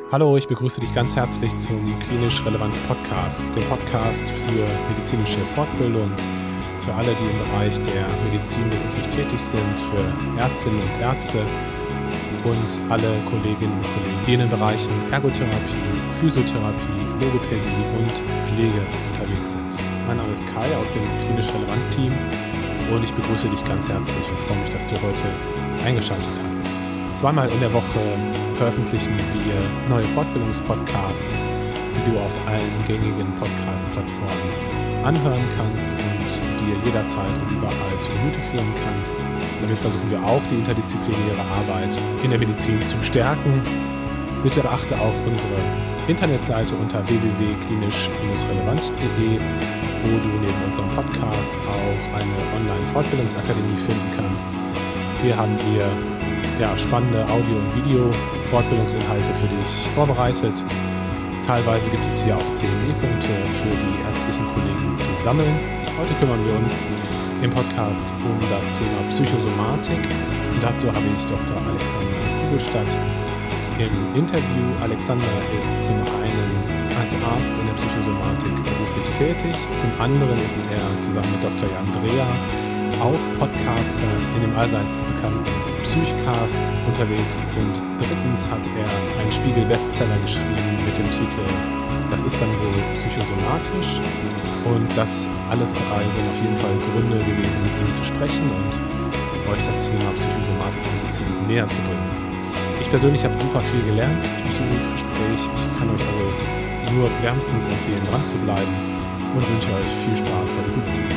Hallo, ich begrüße dich ganz herzlich zum Klinisch Relevant Podcast, dem Podcast für medizinische Fortbildung, für alle, die im Bereich der Medizin beruflich tätig sind, für Ärztinnen und Ärzte und alle Kolleginnen und Kollegen, die in den Bereichen Ergotherapie, Physiotherapie, Logopädie und Pflege unterwegs sind. Mein Name ist Kai aus dem Klinisch Relevant Team und ich begrüße dich ganz herzlich und freue mich, dass du heute eingeschaltet hast. Zweimal in der Woche veröffentlichen wir neue Fortbildungspodcasts, die du auf allen gängigen Podcast-Plattformen anhören kannst und dir jederzeit und überall zu Gemüte führen kannst. Damit versuchen wir auch, die interdisziplinäre Arbeit in der Medizin zu stärken. Bitte beachte auch unsere Internetseite unter www.klinisch-relevant.de, wo du neben unserem Podcast auch eine Online-Fortbildungsakademie finden kannst. Wir haben hier spannende Audio- und Video-Fortbildungsinhalte für dich vorbereitet. Teilweise gibt es hier auch CME-Punkte für die ärztlichen Kollegen zu sammeln. Heute kümmern wir uns im Podcast um das Thema Psychosomatik. Und dazu habe ich Dr. Alexander Kugelstadt im Interview. Alexander ist zum einen als Arzt in der Psychosomatik beruflich tätig, zum anderen ist er zusammen mit Dr. Jan Dreher auch Podcaster in dem allseits bekannten Psychcast unterwegs und drittens hat er einen Spiegel-Bestseller geschrieben mit dem Titel Das ist dann wohl psychosomatisch und das alles drei sind auf jeden Fall Gründe gewesen, mit ihm zu sprechen und euch das Thema Psychosomatik ein bisschen näher zu bringen. Ich persönlich habe super viel gelernt durch dieses Gespräch. Ich kann euch also nur wärmstens empfehlen, dran zu bleiben und wünsche euch viel Spaß bei diesem Interview.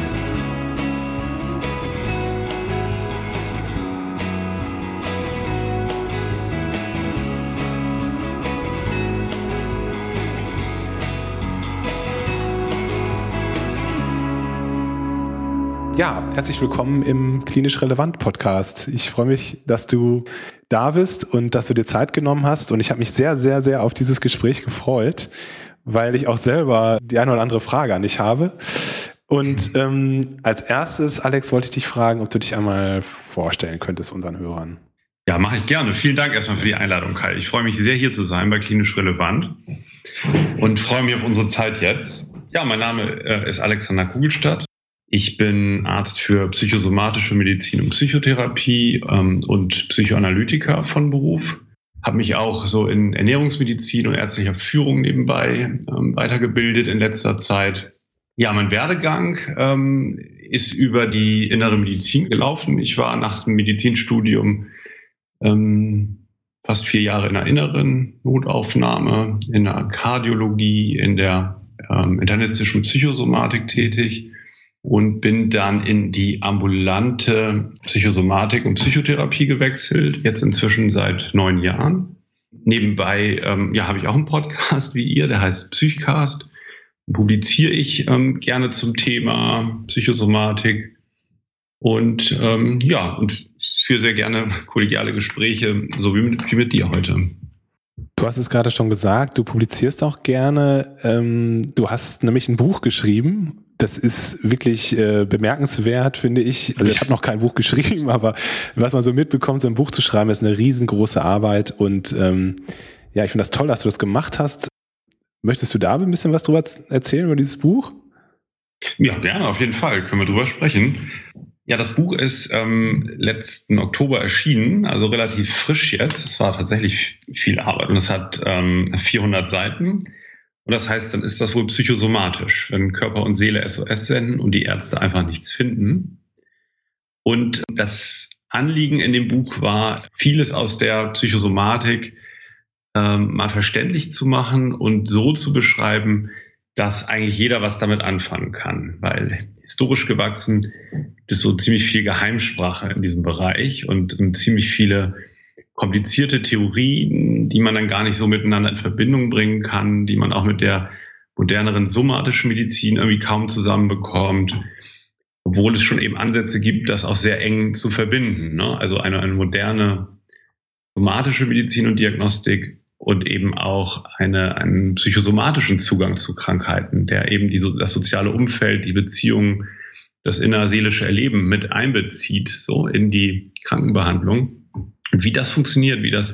Ja, herzlich willkommen im Klinisch Relevant Podcast. Ich freue mich, dass du da bist und dass du dir Zeit genommen hast. Und ich habe mich sehr, sehr, sehr auf dieses Gespräch gefreut, weil ich auch selber die eine oder andere Frage an dich habe. Und als erstes, Alex, wollte ich dich fragen, ob du dich einmal vorstellen könntest unseren Hörern. Ja, mache ich gerne. Vielen Dank erstmal für die Einladung, Kai. Ich freue mich sehr, hier zu sein bei Klinisch Relevant und freue mich auf unsere Zeit jetzt. Ja, mein Name ist Alexander Kugelstadt. Ich bin Arzt für psychosomatische Medizin und Psychotherapie und Psychoanalytiker von Beruf. Habe mich auch so in Ernährungsmedizin und ärztlicher Führung nebenbei weitergebildet in letzter Zeit. Ja, mein Werdegang ist über die innere Medizin gelaufen. Ich war nach dem Medizinstudium fast 4 Jahre in der inneren Notaufnahme, in der Kardiologie, in der internistischen Psychosomatik tätig. Und bin dann in die ambulante Psychosomatik und Psychotherapie gewechselt, jetzt inzwischen seit 9 Jahren. Nebenbei habe ich auch einen Podcast wie ihr, der heißt Psychcast. Publiziere ich gerne zum Thema Psychosomatik und führe sehr gerne kollegiale Gespräche, so wie mit dir heute. Du hast es gerade schon gesagt, du publizierst auch gerne. Du hast nämlich ein Buch geschrieben. Das ist wirklich bemerkenswert, finde ich. Also ich habe noch kein Buch geschrieben, aber was man so mitbekommt, so ein Buch zu schreiben, ist eine riesengroße Arbeit. Und ich finde das toll, dass du das gemacht hast. Möchtest du da ein bisschen was drüber erzählen, über dieses Buch? Ja, gerne, auf jeden Fall. Können wir drüber sprechen. Ja, das Buch ist letzten Oktober erschienen, also relativ frisch jetzt. Es war tatsächlich viel Arbeit und es hat 400 Seiten. Und das heißt, dann ist das wohl psychosomatisch, wenn Körper und Seele SOS senden und die Ärzte einfach nichts finden. Und das Anliegen in dem Buch war, vieles aus der Psychosomatik mal verständlich zu machen und so zu beschreiben, dass eigentlich jeder was damit anfangen kann. Weil historisch gewachsen gibt es so ziemlich viel Geheimsprache in diesem Bereich und ziemlich viele komplizierte Theorien, die man dann gar nicht so miteinander in Verbindung bringen kann, die man auch mit der moderneren somatischen Medizin irgendwie kaum zusammenbekommt, obwohl es schon eben Ansätze gibt, das auch sehr eng zu verbinden. Ne? Also eine moderne somatische Medizin und Diagnostik und eben auch einen psychosomatischen Zugang zu Krankheiten, der eben das soziale Umfeld, die Beziehungen, das innerseelische Erleben mit einbezieht, so in die Krankenbehandlung. Und wie das funktioniert, wie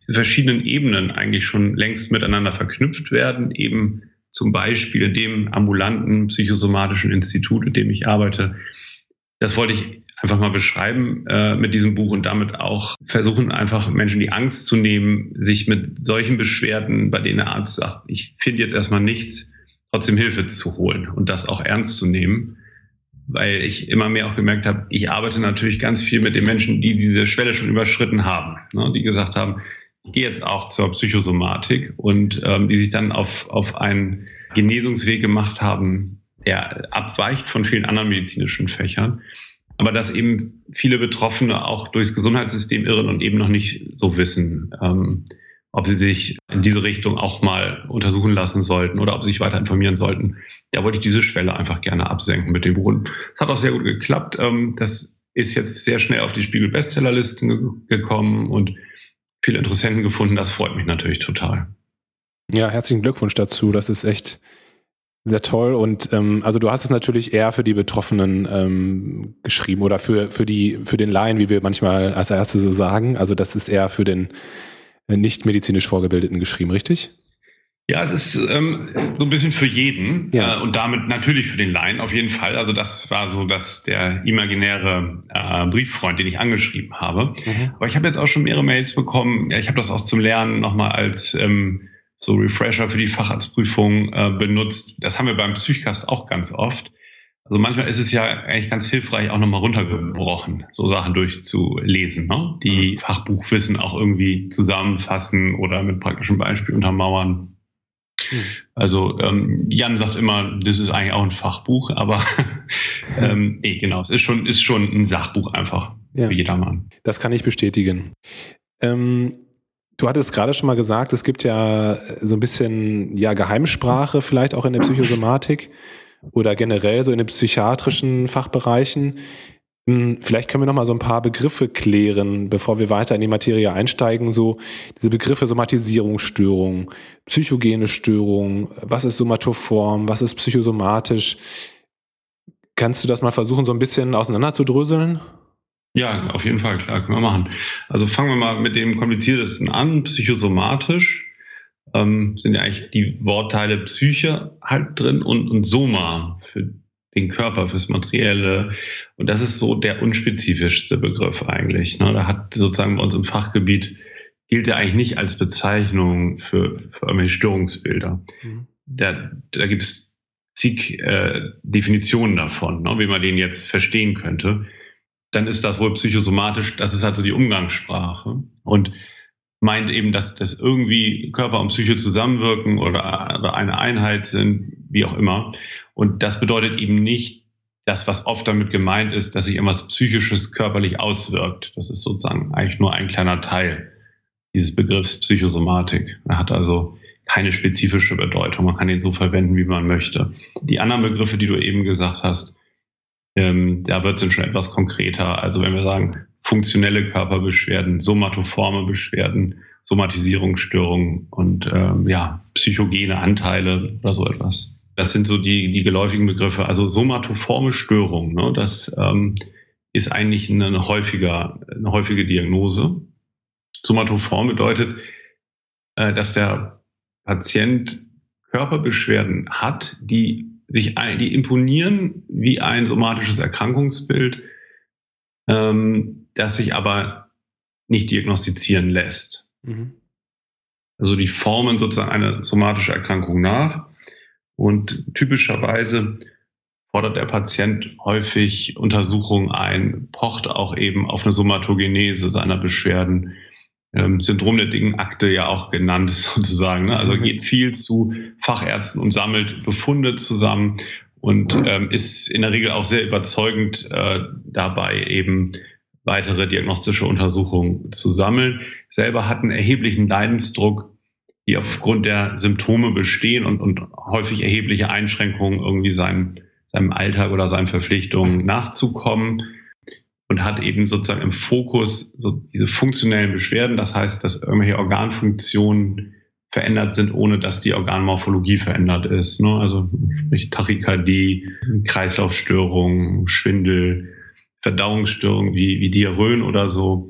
diese verschiedenen Ebenen eigentlich schon längst miteinander verknüpft werden, eben zum Beispiel dem ambulanten psychosomatischen Institut, in dem ich arbeite. Das wollte ich einfach mal beschreiben mit diesem Buch und damit auch versuchen, einfach Menschen die Angst zu nehmen, sich mit solchen Beschwerden, bei denen der Arzt sagt, ich finde jetzt erstmal nichts, trotzdem Hilfe zu holen und das auch ernst zu nehmen. Weil ich immer mehr auch gemerkt habe, ich arbeite natürlich ganz viel mit den Menschen, die diese Schwelle schon überschritten haben, ne, die gesagt haben, ich gehe jetzt auch zur Psychosomatik und die sich dann auf einen Genesungsweg gemacht haben, der abweicht von vielen anderen medizinischen Fächern. Aber dass eben viele Betroffene auch durchs Gesundheitssystem irren und eben noch nicht so wissen, ob sie sich in diese Richtung auch mal untersuchen lassen sollten oder ob sie sich weiter informieren sollten. Da wollte ich diese Schwelle einfach gerne absenken mit dem Buch. Es hat auch sehr gut geklappt. Das ist jetzt sehr schnell auf die Spiegel-Bestsellerlisten gekommen und viele Interessenten gefunden. Das freut mich natürlich total. Ja, herzlichen Glückwunsch dazu. Das ist echt sehr toll. Und also du hast es natürlich eher für die Betroffenen geschrieben oder für den Laien, wie wir manchmal als Ärzte so sagen. Also das ist eher für den nicht medizinisch Vorgebildeten geschrieben, richtig? Ja, es ist so ein bisschen für jeden und damit natürlich für den Laien auf jeden Fall. Also das war so der imaginäre Brieffreund, den ich angeschrieben habe. Mhm. Aber ich habe jetzt auch schon mehrere Mails bekommen. Ja, ich habe das auch zum Lernen nochmal als so Refresher für die Facharztprüfung benutzt. Das haben wir beim Psychcast auch ganz oft. Also manchmal ist es ja eigentlich ganz hilfreich, auch nochmal runtergebrochen, so Sachen durchzulesen, ne? Die Fachbuchwissen auch irgendwie zusammenfassen oder mit praktischen Beispielen untermauern. Also Jan sagt immer, das ist eigentlich auch ein Fachbuch, aber nee, genau, es ist schon ein Sachbuch einfach für jedermann. Das kann ich bestätigen. Du hattest gerade schon mal gesagt, es gibt ja so ein bisschen Geheimsprache vielleicht auch in der Psychosomatik oder generell so in den psychiatrischen Fachbereichen. Vielleicht können wir noch mal so ein paar Begriffe klären, bevor wir weiter in die Materie einsteigen. So diese Begriffe Somatisierungsstörung, psychogene Störung, was ist somatoform, was ist psychosomatisch? Kannst du das mal versuchen, so ein bisschen auseinanderzudröseln? Ja, auf jeden Fall, klar, können wir machen. Also fangen wir mal mit dem Kompliziertesten an, psychosomatisch. Sind ja eigentlich die Wortteile Psyche halt drin und Soma für den Körper, fürs Materielle. Und das ist so der unspezifischste Begriff eigentlich. Ne? Da hat sozusagen bei uns im Fachgebiet, gilt er eigentlich nicht als Bezeichnung für irgendwelche Störungsbilder. Mhm. Da gibt es zig Definitionen davon, ne? Wie man den jetzt verstehen könnte. Dann ist das wohl psychosomatisch, das ist halt so die Umgangssprache. Und meint eben, dass das irgendwie Körper und Psyche zusammenwirken oder eine Einheit sind, wie auch immer. Und das bedeutet eben nicht das, was oft damit gemeint ist, dass sich irgendwas Psychisches körperlich auswirkt. Das ist sozusagen eigentlich nur ein kleiner Teil dieses Begriffs Psychosomatik. Er hat also keine spezifische Bedeutung. Man kann ihn so verwenden, wie man möchte. Die anderen Begriffe, die du eben gesagt hast, da wird es dann schon etwas konkreter. Also wenn wir sagen, funktionelle Körperbeschwerden, somatoforme Beschwerden, Somatisierungsstörungen und psychogene Anteile oder so etwas. Das sind so die geläufigen Begriffe. Also somatoforme Störung, ne, das ist eigentlich eine häufige Diagnose. Somatoform bedeutet, dass der Patient Körperbeschwerden hat, die imponieren wie ein somatisches Erkrankungsbild, das sich aber nicht diagnostizieren lässt. Mhm. Also die formen sozusagen eine somatische Erkrankung nach und typischerweise fordert der Patient häufig Untersuchungen ein, pocht auch eben auf eine Somatogenese seiner Beschwerden, Syndrom der dicken Akte ja auch genannt sozusagen. Ne? Also geht viel zu Fachärzten und sammelt Befunde zusammen und ist in der Regel auch sehr überzeugend dabei, eben weitere diagnostische Untersuchungen zu sammeln. Selber hat einen erheblichen Leidensdruck, die aufgrund der Symptome bestehen und häufig erhebliche Einschränkungen irgendwie seinem Alltag oder seinen Verpflichtungen nachzukommen und hat eben sozusagen im Fokus so diese funktionellen Beschwerden. Das heißt, dass irgendwelche Organfunktionen verändert sind, ohne dass die Organmorphologie verändert ist. Ne? Also sprich Tachykardie, Kreislaufstörungen, Schwindel, Verdauungsstörungen wie Diarrhöen oder so.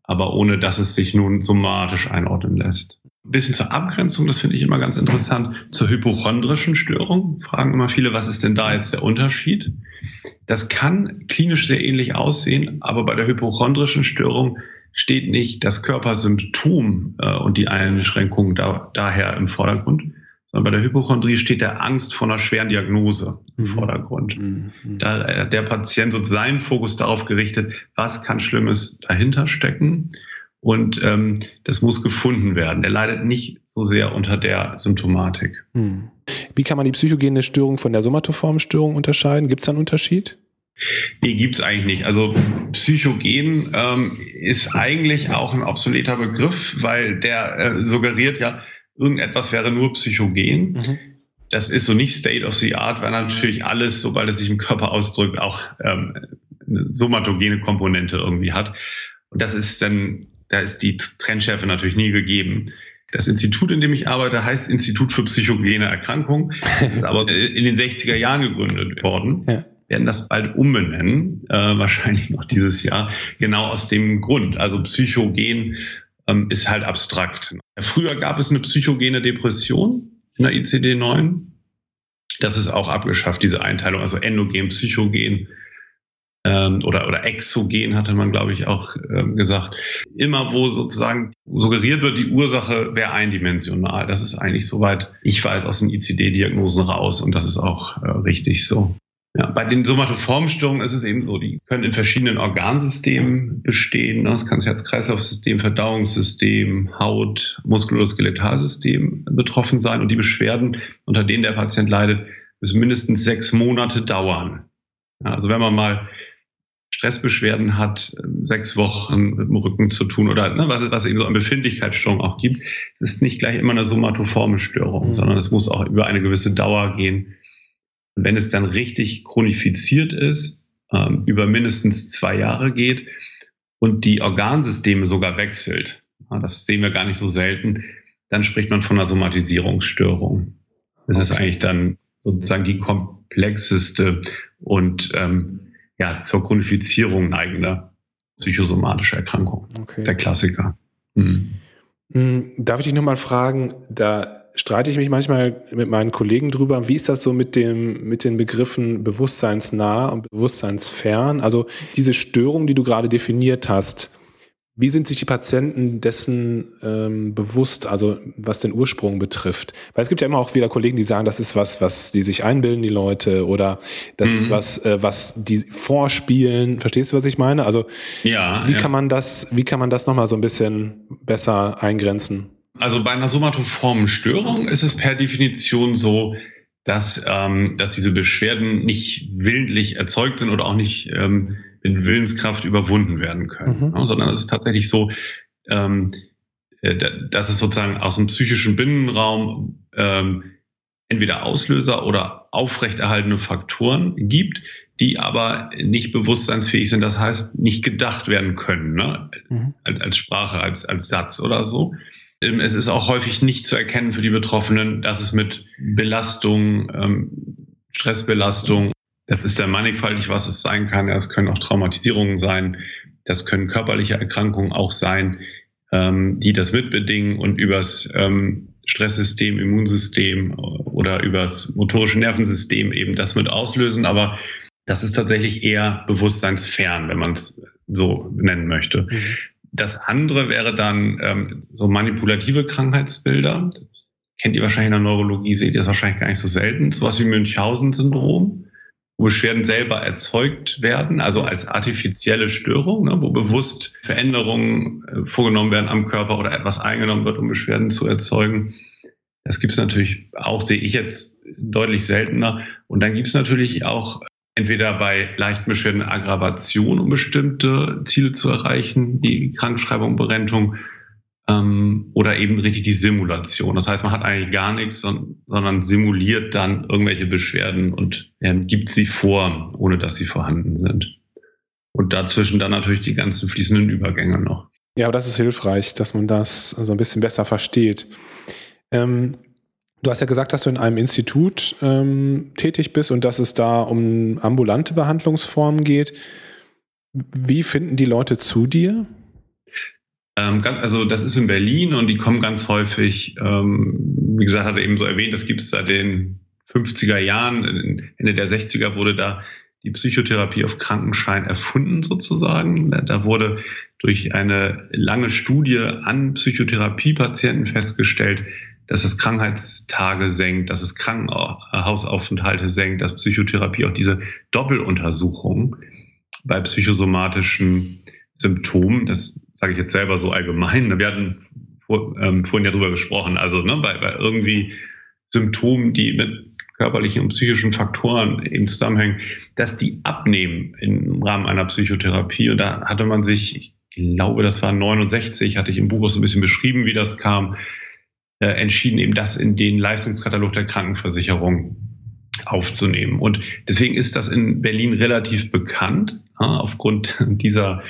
aber ohne dass es sich nun somatisch einordnen lässt. Ein bisschen zur Abgrenzung, das finde ich immer ganz interessant, zur hypochondrischen Störung. Fragen immer viele, was ist denn da jetzt der Unterschied? Das kann klinisch sehr ähnlich aussehen, aber bei der hypochondrischen Störung steht nicht das Körpersymptom und die Einschränkung daher im Vordergrund, sondern bei der Hypochondrie steht der Angst vor einer schweren Diagnose im Vordergrund. Da hat der Patient so seinen Fokus darauf gerichtet, was kann Schlimmes dahinter stecken, und das muss gefunden werden. Er leidet nicht so sehr unter der Symptomatik. Wie kann man die psychogene Störung von der somatoformen Störung unterscheiden? Gibt es da einen Unterschied? Nee, gibt's eigentlich nicht. Also psychogen ist eigentlich auch ein obsoleter Begriff, weil der suggeriert ja, irgendetwas wäre nur psychogen. Das ist so nicht State of the Art, weil natürlich alles, sobald es sich im Körper ausdrückt, auch eine somatogene Komponente irgendwie hat. Und das ist dann, da ist die Trennschärfe natürlich nie gegeben. Das Institut, in dem ich arbeite, heißt Institut für psychogene Erkrankungen. Das ist aber in den 60er Jahren gegründet worden. Ja. Werden das bald umbenennen, wahrscheinlich noch dieses Jahr, genau aus dem Grund. Also psychogen ist halt abstrakt. Früher gab es eine psychogene Depression in der ICD-9. Das ist auch abgeschafft, diese Einteilung, also endogen, psychogen oder exogen hatte man, glaube ich, auch gesagt. Immer wo sozusagen suggeriert wird, die Ursache wäre eindimensional. Das ist eigentlich, soweit ich weiß, aus den ICD-Diagnosen raus, und das ist auch richtig so. Ja, bei den somatoformen Störungen ist es eben so, die können in verschiedenen Organsystemen bestehen. Das kann das Herz-Kreislauf-System, Verdauungssystem, Haut, Muskuloskeletalsystem betroffen sein. Und die Beschwerden, unter denen der Patient leidet, müssen mindestens 6 Monate dauern. Ja, also wenn man mal Stressbeschwerden hat, 6 Wochen mit dem Rücken zu tun oder was eben so an Befindlichkeitsstörungen auch gibt, es ist nicht gleich immer eine somatoforme Störung, sondern es muss auch über eine gewisse Dauer gehen. Und wenn es dann richtig chronifiziert ist, über mindestens 2 Jahre geht und die Organsysteme sogar wechselt, das sehen wir gar nicht so selten, dann spricht man von einer Somatisierungsstörung. Das ist eigentlich dann sozusagen die komplexeste und zur Chronifizierung neigende psychosomatische Erkrankung. Okay. Der Klassiker. Darf ich dich nochmal fragen, da streite ich mich manchmal mit meinen Kollegen drüber, wie ist das so mit den Begriffen bewusstseinsnah und bewusstseinsfern? Also diese Störung, die du gerade definiert hast, wie sind sich die Patienten dessen bewusst, also was den Ursprung betrifft? Weil es gibt ja immer auch wieder Kollegen, die sagen, das ist was die sich einbilden, die Leute, oder das ist was die vorspielen. Verstehst du, was ich meine? Also wie kann man das nochmal so ein bisschen besser eingrenzen? Also bei einer somatoformen Störung ist es per Definition so, dass diese Beschwerden nicht willentlich erzeugt sind oder auch nicht mit Willenskraft überwunden werden können, sondern es ist tatsächlich so, dass es sozusagen aus dem psychischen Binnenraum entweder Auslöser oder aufrechterhaltende Faktoren gibt, die aber nicht bewusstseinsfähig sind, das heißt nicht gedacht werden können, ne? Als Sprache, als Satz oder so. Es ist auch häufig nicht zu erkennen für die Betroffenen, dass es mit Belastung, Stressbelastung, das ist sehr mannigfaltig, was es sein kann. Es können auch Traumatisierungen sein, das können körperliche Erkrankungen auch sein, die das mitbedingen und übers Stresssystem, Immunsystem oder übers motorische Nervensystem eben das mit auslösen. Aber das ist tatsächlich eher bewusstseinsfern, wenn man es so nennen möchte. Das andere wäre dann so manipulative Krankheitsbilder. Das kennt ihr wahrscheinlich in der Neurologie, seht ihr das wahrscheinlich gar nicht so selten. Sowas wie Münchhausen-Syndrom, wo Beschwerden selber erzeugt werden, also als artifizielle Störung, ne, wo bewusst Veränderungen vorgenommen werden am Körper oder etwas eingenommen wird, um Beschwerden zu erzeugen. Das gibt es natürlich auch, sehe ich jetzt deutlich seltener. Und dann gibt es natürlich auch entweder bei leichten Beschwerden eine Aggravation, um bestimmte Ziele zu erreichen, die Krankschreibung, Berentung, oder eben richtig die Simulation. Das heißt, man hat eigentlich gar nichts, sondern simuliert dann irgendwelche Beschwerden und gibt sie vor, ohne dass sie vorhanden sind. Und dazwischen dann natürlich die ganzen fließenden Übergänge noch. Ja, aber das ist hilfreich, dass man das so ein bisschen besser versteht. Du hast ja gesagt, dass du in einem Institut tätig bist und dass es da um ambulante Behandlungsformen geht. Wie finden die Leute zu dir? Also das ist in Berlin und die kommen ganz häufig, wie gesagt, hatte eben so erwähnt, das gibt es seit den 50er Jahren, Ende der 60er wurde da die Psychotherapie auf Krankenschein erfunden sozusagen. Da wurde durch eine lange Studie an Psychotherapiepatienten festgestellt, dass es Krankheitstage senkt, dass es Krankenhausaufenthalte senkt, dass Psychotherapie auch diese Doppeluntersuchung bei psychosomatischen Symptomen, das sage ich jetzt selber so allgemein, wir hatten vorhin ja drüber gesprochen, also bei irgendwie Symptomen, die mit körperlichen und psychischen Faktoren eben zusammenhängen, dass die abnehmen im Rahmen einer Psychotherapie. Und da hatte man sich, ich glaube, das war 69, hatte ich im Buch auch so ein bisschen beschrieben, wie das kam, entschieden, eben das in den Leistungskatalog der Krankenversicherung aufzunehmen. Und deswegen ist das in Berlin relativ bekannt, aufgrund dieser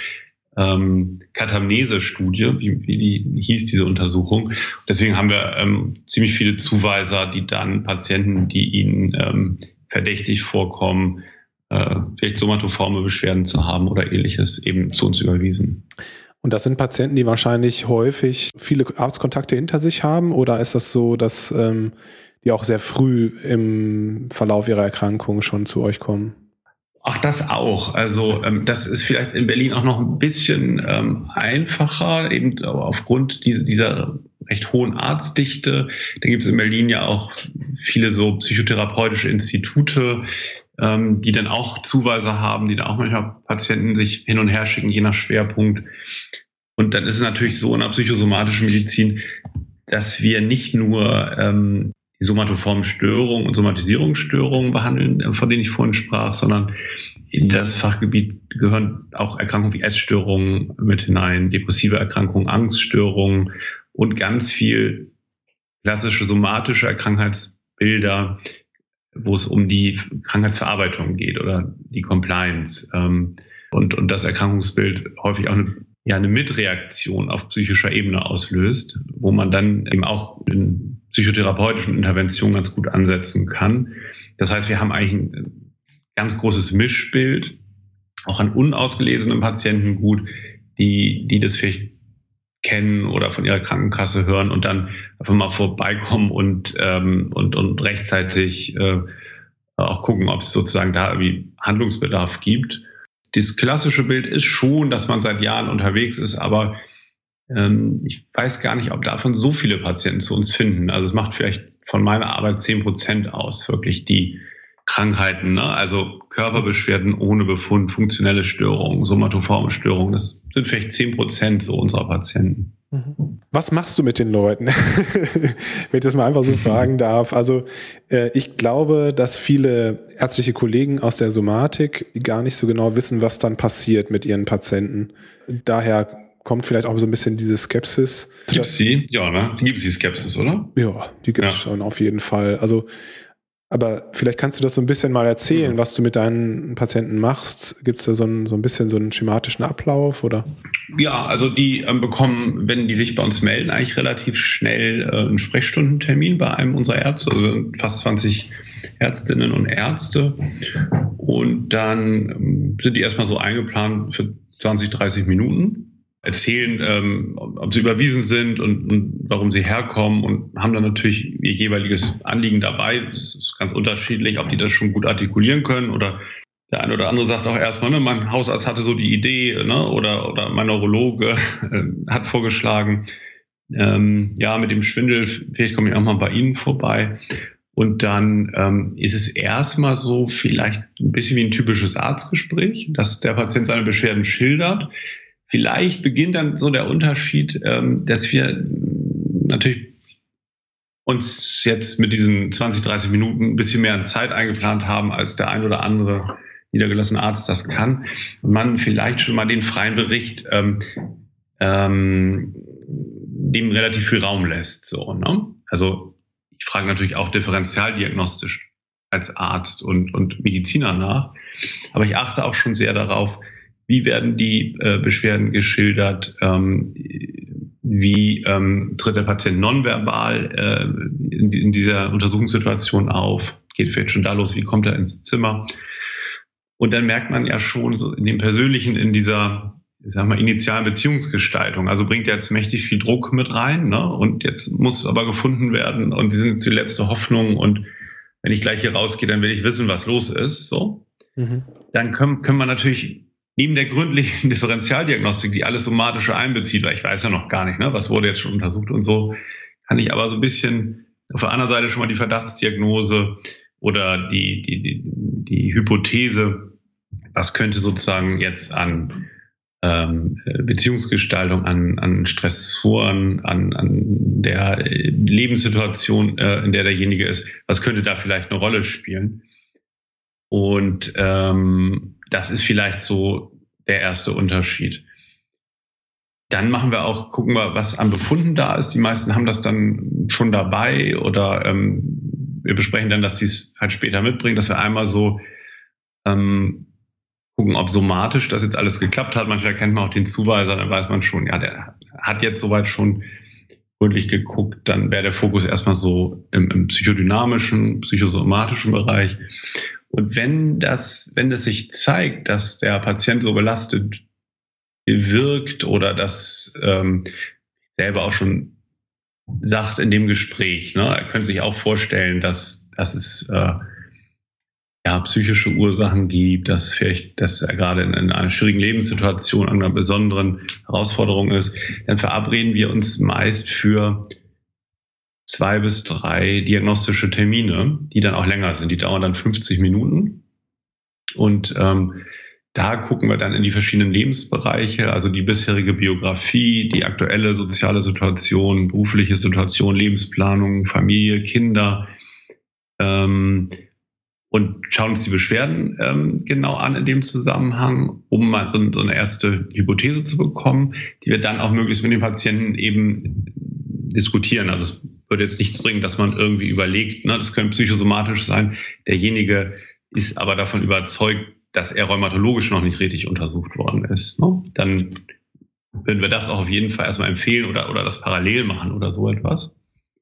Katamnese-Studie, wie die hieß, diese Untersuchung. Deswegen haben wir ziemlich viele Zuweiser, die dann Patienten, die ihnen verdächtig vorkommen, vielleicht somatoforme Beschwerden zu haben oder Ähnliches, eben zu uns überwiesen. Und das sind Patienten, die wahrscheinlich häufig viele Arztkontakte hinter sich haben, oder ist das so, dass die auch sehr früh im Verlauf ihrer Erkrankung schon zu euch kommen? Ach, das auch. Also das ist vielleicht in Berlin auch noch ein bisschen einfacher, eben aufgrund dieser recht hohen Arztdichte. Da gibt es in Berlin ja auch viele so psychotherapeutische Institute, die dann auch Zuweiser haben, die dann auch manchmal Patienten sich hin und her schicken, je nach Schwerpunkt. Und dann ist es natürlich so in der psychosomatischen Medizin, dass wir nicht nur die somatoformen Störungen und Somatisierungsstörungen behandeln, von denen ich vorhin sprach, sondern in das Fachgebiet gehören auch Erkrankungen wie Essstörungen mit hinein, depressive Erkrankungen, Angststörungen und ganz viel klassische somatische Krankheitsbilder, wo es um die Krankheitsverarbeitung geht oder die Compliance. Und das Erkrankungsbild häufig auch eine Mitreaktion auf psychischer Ebene auslöst, wo man dann eben auch in psychotherapeutischen Interventionen ganz gut ansetzen kann. Das heißt, wir haben eigentlich ein ganz großes Mischbild, auch an unausgelesenen Patientengut, die das vielleicht kennen oder von ihrer Krankenkasse hören und dann einfach mal vorbeikommen und rechtzeitig auch gucken, ob es sozusagen da irgendwie Handlungsbedarf gibt. Das klassische Bild ist schon, dass man seit Jahren unterwegs ist, aber ich weiß gar nicht, ob davon so viele Patienten zu uns finden. Also es macht vielleicht von meiner Arbeit 10% aus, wirklich die Krankheiten, also Körperbeschwerden ohne Befund, funktionelle Störungen, somatoforme Störungen. Das sind vielleicht 10% so unserer Patienten. Was machst du mit den Leuten? Wenn ich das mal einfach so fragen darf. Also ich glaube, dass viele ärztliche Kollegen aus der Somatik gar nicht so genau wissen, was dann passiert mit ihren Patienten. Daher kommt vielleicht auch so ein bisschen diese Skepsis. Gibt es die? Ja, ne? Gibt es die Skepsis, oder? Ja, die gibt es schon auf jeden Fall. Also, aber vielleicht kannst du das so ein bisschen mal erzählen, was du mit deinen Patienten machst. Gibt es da so ein bisschen so einen schematischen Ablauf, oder? Ja, also die bekommen, wenn die sich bei uns melden, eigentlich relativ schnell einen Sprechstundentermin bei einem unserer Ärzte, also fast 20 Ärztinnen und Ärzte. Und dann sind die erstmal so eingeplant für 20, 30 Minuten. Erzählen, ob sie überwiesen sind und warum sie herkommen und haben dann natürlich ihr jeweiliges Anliegen dabei. Das ist ganz unterschiedlich, ob die das schon gut artikulieren können oder der eine oder andere sagt auch erstmal, mein Hausarzt hatte so die Idee, oder mein Neurologe hat vorgeschlagen, mit dem Schwindel, vielleicht komme ich auch mal bei Ihnen vorbei. Und dann ist es erstmal so vielleicht ein bisschen wie ein typisches Arztgespräch, dass der Patient seine Beschwerden schildert. Vielleicht beginnt dann so der Unterschied, dass wir natürlich uns jetzt mit diesen 20, 30 Minuten ein bisschen mehr Zeit eingeplant haben, als der ein oder andere niedergelassene Arzt das kann. Und man vielleicht schon mal den freien Bericht dem relativ viel Raum lässt. So, ne? Also ich frage natürlich auch differentialdiagnostisch als Arzt und Mediziner nach. Aber ich achte auch schon sehr darauf, wie werden die Beschwerden geschildert, wie tritt der Patient nonverbal in dieser Untersuchungssituation auf, geht vielleicht schon da los, wie kommt er ins Zimmer. Und dann merkt man ja schon so in dem Persönlichen, in dieser ich sag mal, initialen Beziehungsgestaltung. Also bringt jetzt mächtig viel Druck mit rein, ne? Und jetzt muss es aber gefunden werden und die sind jetzt die letzte Hoffnung und wenn ich gleich hier rausgehe, dann will ich wissen, was los ist. So. Dann können wir natürlich neben der gründlichen Differentialdiagnostik, die alles Somatische einbezieht, weil ich weiß ja noch gar nicht, ne, was wurde jetzt schon untersucht und so, kann ich aber so ein bisschen auf der anderen Seite schon mal die Verdachtsdiagnose oder die Hypothese, was könnte sozusagen jetzt an Beziehungsgestaltung, an Stressoren, an der Lebenssituation, in der derjenige ist, was könnte da vielleicht eine Rolle spielen? Und das ist vielleicht so der erste Unterschied. Dann gucken wir, was an Befunden da ist. Die meisten haben das dann schon dabei oder wir besprechen dann, dass sie es halt später mitbringen, dass wir einmal so gucken, ob somatisch das jetzt alles geklappt hat. Manchmal kennt man auch den Zuweiser, dann weiß man schon, ja, der hat jetzt soweit schon gründlich geguckt. Dann wäre der Fokus erstmal so im psychodynamischen, psychosomatischen Bereich. Und wenn es sich zeigt, dass der Patient so belastet wirkt oder das selber auch schon sagt in dem Gespräch, ne, er könnte sich auch vorstellen, dass es psychische Ursachen gibt, dass er gerade in einer schwierigen Lebenssituation, an einer besonderen Herausforderung ist, dann verabreden wir uns meist für 2 bis 3 diagnostische Termine, die dann auch länger sind. Die dauern dann 50 Minuten. Und da gucken wir dann in die verschiedenen Lebensbereiche, also die bisherige Biografie, die aktuelle soziale Situation, berufliche Situation, Lebensplanung, Familie, Kinder, und schauen uns die Beschwerden genau an in dem Zusammenhang, um mal so eine erste Hypothese zu bekommen, die wir dann auch möglichst mit den Patienten eben diskutieren. Also es würde jetzt nichts bringen, dass man irgendwie überlegt, ne, das könnte psychosomatisch sein, derjenige ist aber davon überzeugt, dass er rheumatologisch noch nicht richtig untersucht worden ist. Ne? Dann würden wir das auch auf jeden Fall erstmal empfehlen oder das parallel machen oder so etwas.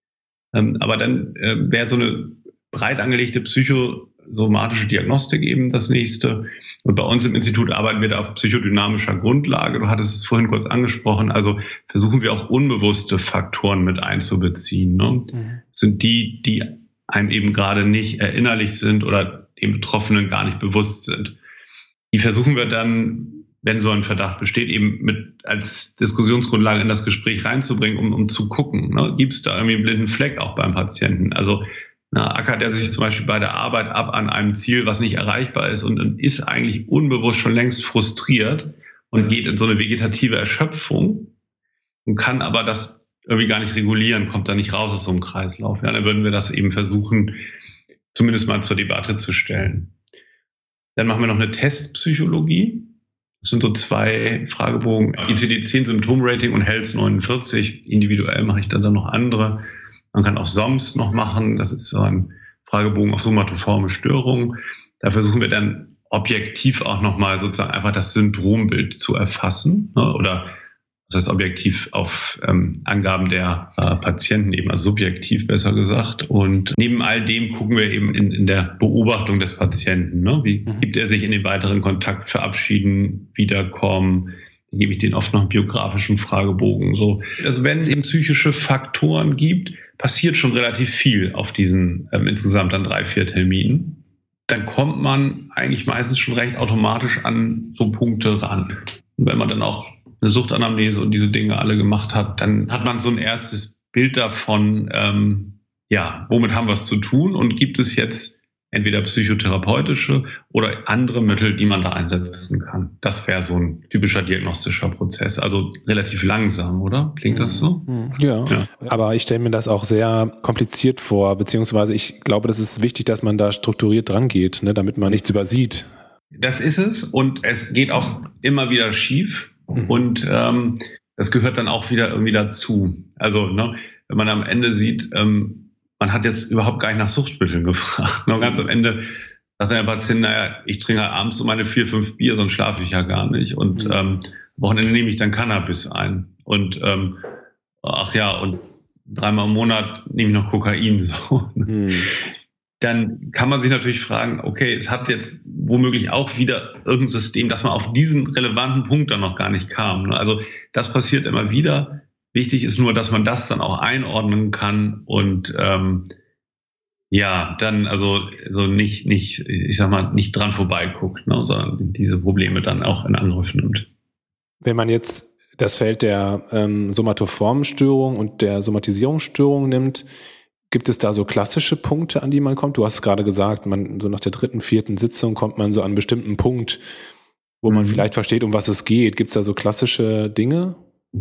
Aber dann wäre so eine breit angelegte psychosomatische Diagnostik eben das nächste. Und bei uns im Institut arbeiten wir da auf psychodynamischer Grundlage. Du hattest es vorhin kurz angesprochen. Also versuchen wir auch unbewusste Faktoren mit einzubeziehen. Ne? Das sind die einem eben gerade nicht erinnerlich sind oder dem Betroffenen gar nicht bewusst sind. Die versuchen wir dann, wenn so ein Verdacht besteht, eben mit als Diskussionsgrundlage in das Gespräch reinzubringen, um zu gucken, ne? Gibt es da irgendwie einen blinden Fleck auch beim Patienten? Also ackert er sich zum Beispiel bei der Arbeit ab an einem Ziel, was nicht erreichbar ist und ist eigentlich unbewusst schon längst frustriert und geht in so eine vegetative Erschöpfung und kann aber das irgendwie gar nicht regulieren, kommt da nicht raus aus so einem Kreislauf. Ja, dann würden wir das eben versuchen, zumindest mal zur Debatte zu stellen. Dann machen wir noch eine Testpsychologie. Das sind so 2 Fragebogen, ICD-10 Symptomrating und HELS 49. Individuell mache ich dann noch andere. Man kann auch SOMS noch machen. Das ist so ein Fragebogen auf somatoforme Störungen. Da versuchen wir dann objektiv auch nochmal sozusagen einfach das Syndrombild zu erfassen, ne? Oder das heißt objektiv auf Angaben der Patienten eben, also subjektiv besser gesagt. Und neben all dem gucken wir eben in der Beobachtung des Patienten. Ne? Wie gibt er sich in den weiteren Kontakt verabschieden, wiederkommen? Dann gebe ich denen oft noch einen biografischen Fragebogen. So. Also wenn es eben psychische Faktoren gibt, passiert schon relativ viel auf diesen insgesamt dann 3-4 Terminen. Dann kommt man eigentlich meistens schon recht automatisch an so Punkte ran. Und wenn man dann auch eine Suchtanamnese und diese Dinge alle gemacht hat, dann hat man so ein erstes Bild davon, womit haben wir es zu tun und gibt es jetzt entweder psychotherapeutische oder andere Mittel, die man da einsetzen kann. Das wäre so ein typischer diagnostischer Prozess, also relativ langsam, oder? Klingt das so? Ja. Aber ich stelle mir das auch sehr kompliziert vor, beziehungsweise ich glaube, das ist wichtig, dass man da strukturiert dran geht, ne, damit man nichts übersieht. Das ist es und es geht auch immer wieder schief. Und das gehört dann auch wieder irgendwie dazu. Also, ne, wenn man am Ende sieht, man hat jetzt überhaupt gar nicht nach Suchtmitteln gefragt. Und ganz am Ende sagt der Patient, ich trinke abends so meine 4-5 Bier, sonst schlafe ich ja gar nicht. Und Wochenende nehme ich dann Cannabis ein. Und und 3-mal im Monat nehme ich noch Kokain. So. dann kann man sich natürlich fragen, okay, es hat jetzt womöglich auch wieder irgendein System, dass man auf diesen relevanten Punkt dann noch gar nicht kam. Also das passiert immer wieder. Wichtig ist nur, dass man das dann auch einordnen kann und dann also nicht, ich sag mal, nicht dran vorbeiguckt, ne, sondern diese Probleme dann auch in Angriff nimmt. Wenn man jetzt das Feld der somatoformen Störung und der Somatisierungsstörung nimmt, gibt es da so klassische Punkte, an die man kommt? Du hast es gerade gesagt, so nach der 3., 4. Sitzung kommt man so an einen bestimmten Punkt, wo man vielleicht versteht, um was es geht. Gibt es da so klassische Dinge?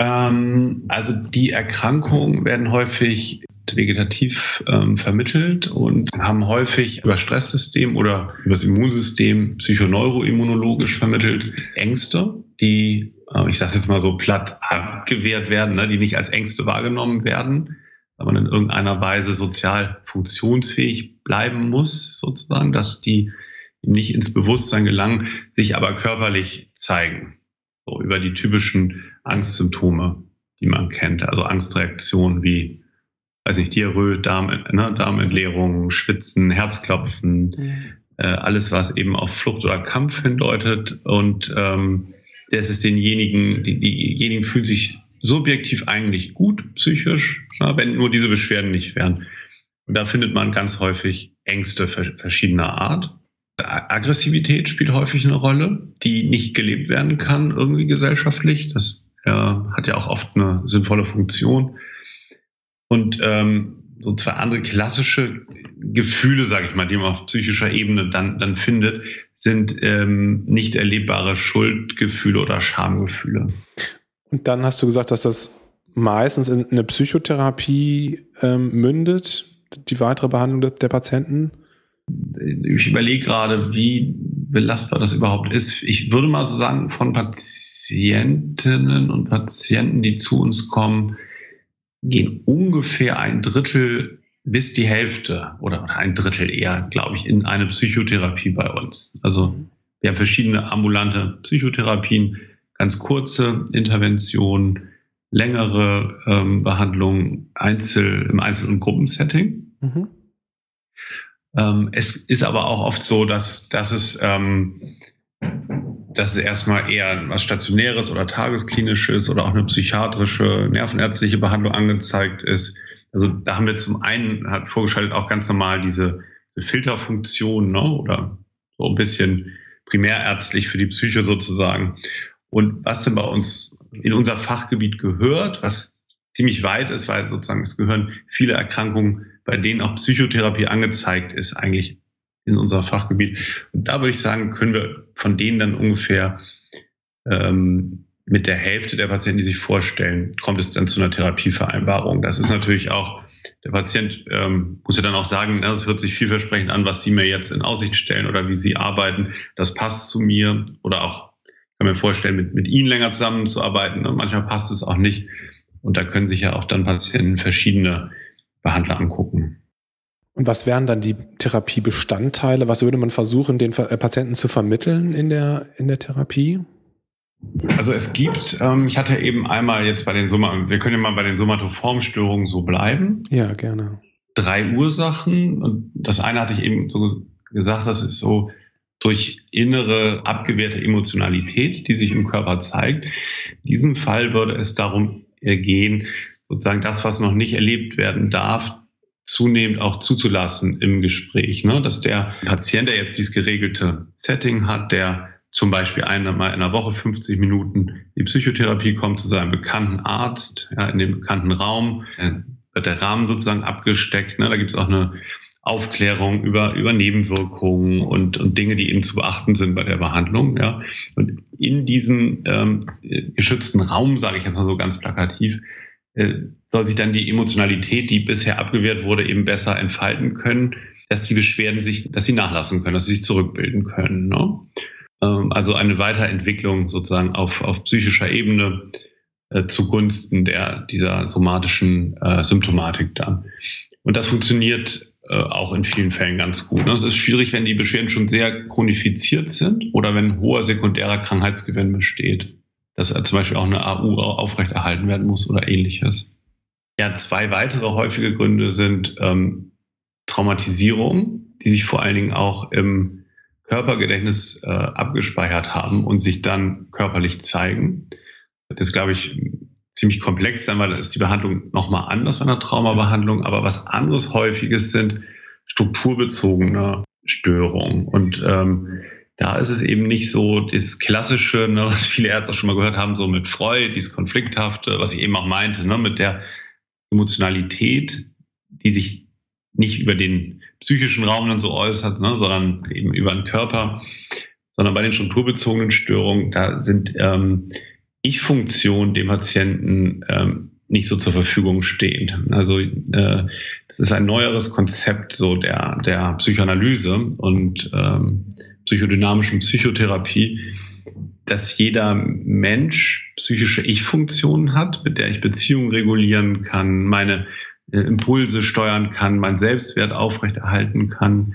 Also die Erkrankungen werden häufig vegetativ vermittelt und haben häufig über das Stresssystem oder über das Immunsystem psychoneuroimmunologisch vermittelt Ängste, die, ich sage jetzt mal so platt, abgewehrt werden, ne, die nicht als Ängste wahrgenommen werden, weil man in irgendeiner Weise sozial funktionsfähig bleiben muss, sozusagen, dass die nicht ins Bewusstsein gelangen, sich aber körperlich zeigen. So über die typischen Angstsymptome, die man kennt. Also Angstreaktionen wie, weiß nicht, Diarrhoe, Darmentleerung, Schwitzen, Herzklopfen, alles, was eben auf Flucht oder Kampf hindeutet. Und das ist diejenigen fühlen sich subjektiv eigentlich gut psychisch, wenn nur diese Beschwerden nicht wären. Und da findet man ganz häufig Ängste verschiedener Art. Aggressivität spielt häufig eine Rolle, die nicht gelebt werden kann irgendwie gesellschaftlich. Das hat ja auch oft eine sinnvolle Funktion. Und so zwei andere klassische Gefühle, sage ich mal, die man auf psychischer Ebene dann findet, sind nicht erlebbare Schuldgefühle oder Schamgefühle. Und dann hast du gesagt, dass das meistens in eine Psychotherapie mündet, die weitere Behandlung der Patienten? Ich überlege gerade, wie belastbar das überhaupt ist. Ich würde mal so sagen, von Patientinnen und Patienten, die zu uns kommen, gehen ungefähr 1/3 bis die Hälfte oder 1/3 eher, glaube ich, in eine Psychotherapie bei uns. Also wir haben verschiedene ambulante Psychotherapien, ganz kurze Interventionen, längere Behandlungen im Einzel- und Gruppensetting. Mhm. Es ist aber auch oft so, dass es erstmal eher was Stationäres oder Tagesklinisches oder auch eine psychiatrische, nervenärztliche Behandlung angezeigt ist. Also da haben wir zum einen hat vorgeschaltet auch ganz normal diese Filterfunktion, ne, oder so ein bisschen primärärztlich für die Psyche sozusagen. Und was denn bei uns in unser Fachgebiet gehört, was ziemlich weit ist, weil sozusagen es gehören viele Erkrankungen, bei denen auch Psychotherapie angezeigt ist, eigentlich in unser Fachgebiet. Und da würde ich sagen, können wir von denen dann ungefähr mit der Hälfte der Patienten, die sich vorstellen, kommt es dann zu einer Therapievereinbarung. Das ist natürlich auch, der Patient muss ja dann auch sagen, das hört sich vielversprechend an, was Sie mir jetzt in Aussicht stellen oder wie Sie arbeiten. Das passt zu mir. Oder auch, ich kann mir vorstellen, mit Ihnen länger zusammenzuarbeiten. Und manchmal passt es auch nicht. Und da können sich ja auch dann Patienten verschiedene Behandler angucken. Und was wären dann die Therapiebestandteile? Was würde man versuchen, den Patienten zu vermitteln in der Therapie? Also es gibt, ich hatte eben einmal jetzt wir können ja mal bei den somatoformen so bleiben. Ja, gerne. 3 Ursachen. Und das eine hatte ich eben so gesagt, das ist so durch innere abgewehrte Emotionalität, die sich im Körper zeigt. In diesem Fall würde es darum gehen, sozusagen das, was noch nicht erlebt werden darf, zunehmend auch zuzulassen im Gespräch. Ne? Dass der Patient, der jetzt dieses geregelte Setting hat, der zum Beispiel einmal in der Woche 50 Minuten in die Psychotherapie kommt, zu seinem bekannten Arzt, ja, in dem bekannten Raum, wird der Rahmen sozusagen abgesteckt. Ne? Da gibt es auch eine Aufklärung über Nebenwirkungen und Dinge, die eben zu beachten sind bei der Behandlung. Ja? Und in diesem geschützten Raum, sage ich jetzt mal so ganz plakativ, soll sich dann die Emotionalität, die bisher abgewehrt wurde, eben besser entfalten können, dass die Beschwerden dass sie nachlassen können, dass sie sich zurückbilden können. Ne? Also eine Weiterentwicklung sozusagen auf psychischer Ebene zugunsten dieser somatischen Symptomatik dann. Und das funktioniert auch in vielen Fällen ganz gut. Ne? Es ist schwierig, wenn die Beschwerden schon sehr chronifiziert sind oder wenn hoher sekundärer Krankheitsgewinn besteht, dass zum Beispiel auch eine AU aufrechterhalten werden muss oder ähnliches. Ja, 2 weitere häufige Gründe sind Traumatisierung. die sich vor allen Dingen auch im Körpergedächtnis abgespeichert haben und sich dann körperlich zeigen. Das ist, glaube ich, ziemlich komplex, dann, weil da ist die Behandlung nochmal anders bei einer Traumabehandlung, aber was anderes Häufiges sind strukturbezogene Störungen. Und da ist es eben nicht so das Klassische, ne, was viele Ärzte auch schon mal gehört haben, so mit Freud, dieses Konflikthafte, was ich eben auch meinte, ne, mit der Emotionalität, die sich nicht über den psychischen Raum dann so äußert, ne, sondern eben über den Körper, sondern bei den strukturbezogenen Störungen, da sind Ich-Funktionen dem Patienten nicht so zur Verfügung stehend. Also das ist ein neueres Konzept so der Psychoanalyse und psychodynamischen Psychotherapie, dass jeder Mensch psychische Ich-Funktionen hat, mit der ich Beziehungen regulieren kann, meine Impulse steuern kann, meinen Selbstwert aufrechterhalten kann.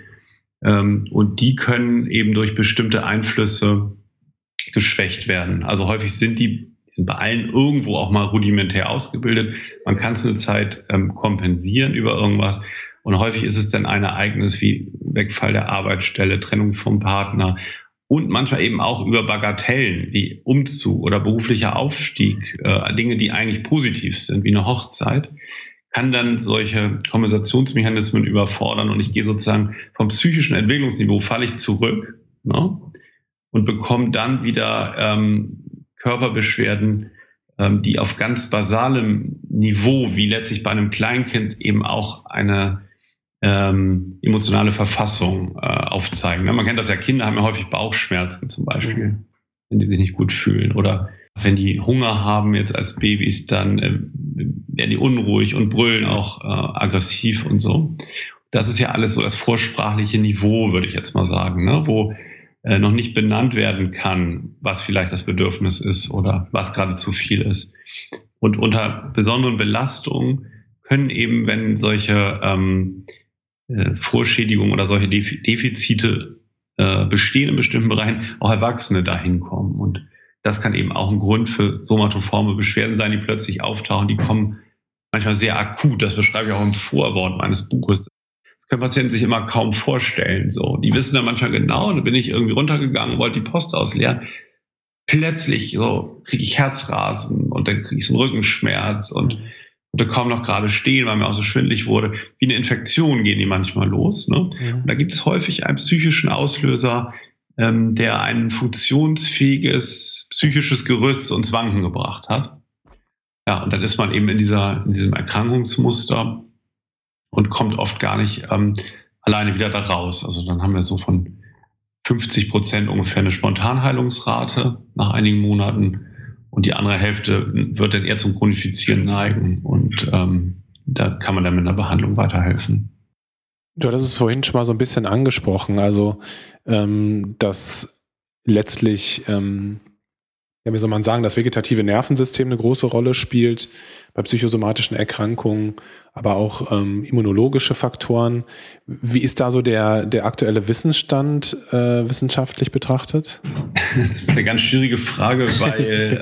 Und die können eben durch bestimmte Einflüsse geschwächt werden. Also häufig sind die bei allen irgendwo auch mal rudimentär ausgebildet. Man kann es eine Zeit kompensieren über irgendwas. Und häufig ist es dann ein Ereignis wie Wegfall der Arbeitsstelle, Trennung vom Partner und manchmal eben auch über Bagatellen wie Umzug oder beruflicher Aufstieg, Dinge, die eigentlich positiv sind, wie eine Hochzeit, kann dann solche Kompensationsmechanismen überfordern und ich gehe sozusagen vom psychischen Entwicklungsniveau, falle ich zurück, ne, und bekomme dann wieder Körperbeschwerden, die auf ganz basalem Niveau, wie letztlich bei einem Kleinkind, eben auch eine emotionale Verfassung aufzeigen. Man kennt das ja, Kinder haben ja häufig Bauchschmerzen zum Beispiel, wenn die sich nicht gut fühlen. Oder wenn die Hunger haben jetzt als Babys, dann werden die unruhig und brüllen auch aggressiv und so. Das ist ja alles so das vorsprachliche Niveau, würde ich jetzt mal sagen, ne? Wo noch nicht benannt werden kann, was vielleicht das Bedürfnis ist oder was gerade zu viel ist. Und unter besonderen Belastungen können eben, wenn solche Vorschädigungen oder solche Defizite bestehen in bestimmten Bereichen, auch Erwachsene dahin kommen. Und das kann eben auch ein Grund für somatoforme Beschwerden sein, die plötzlich auftauchen. Die kommen manchmal sehr akut. Das beschreibe ich auch im Vorwort meines Buches. Können Patienten sich immer kaum vorstellen. So, die wissen dann manchmal genau, da bin ich irgendwie runtergegangen, wollte die Post ausleeren. Plötzlich so kriege ich Herzrasen und dann kriege ich so einen Rückenschmerz und da kaum noch gerade stehen, weil mir auch so schwindelig wurde. Wie eine Infektion gehen die manchmal los. Ne? Und da gibt es häufig einen psychischen Auslöser, der ein funktionsfähiges psychisches Gerüst ins Wanken gebracht hat. Ja, und dann ist man eben in diesem Erkrankungsmuster und kommt oft gar nicht alleine wieder da raus. Also dann haben wir so von 50% ungefähr eine Spontanheilungsrate nach einigen Monaten und die andere Hälfte wird dann eher zum Chronifizieren neigen und da kann man dann mit einer Behandlung weiterhelfen. Du hattest es vorhin schon mal so ein bisschen angesprochen, also dass letztlich, wie soll man sagen, das vegetative Nervensystem eine große Rolle spielt bei psychosomatischen Erkrankungen, aber auch immunologische Faktoren. Wie ist da so der aktuelle Wissensstand wissenschaftlich betrachtet? Das ist eine ganz schwierige Frage, weil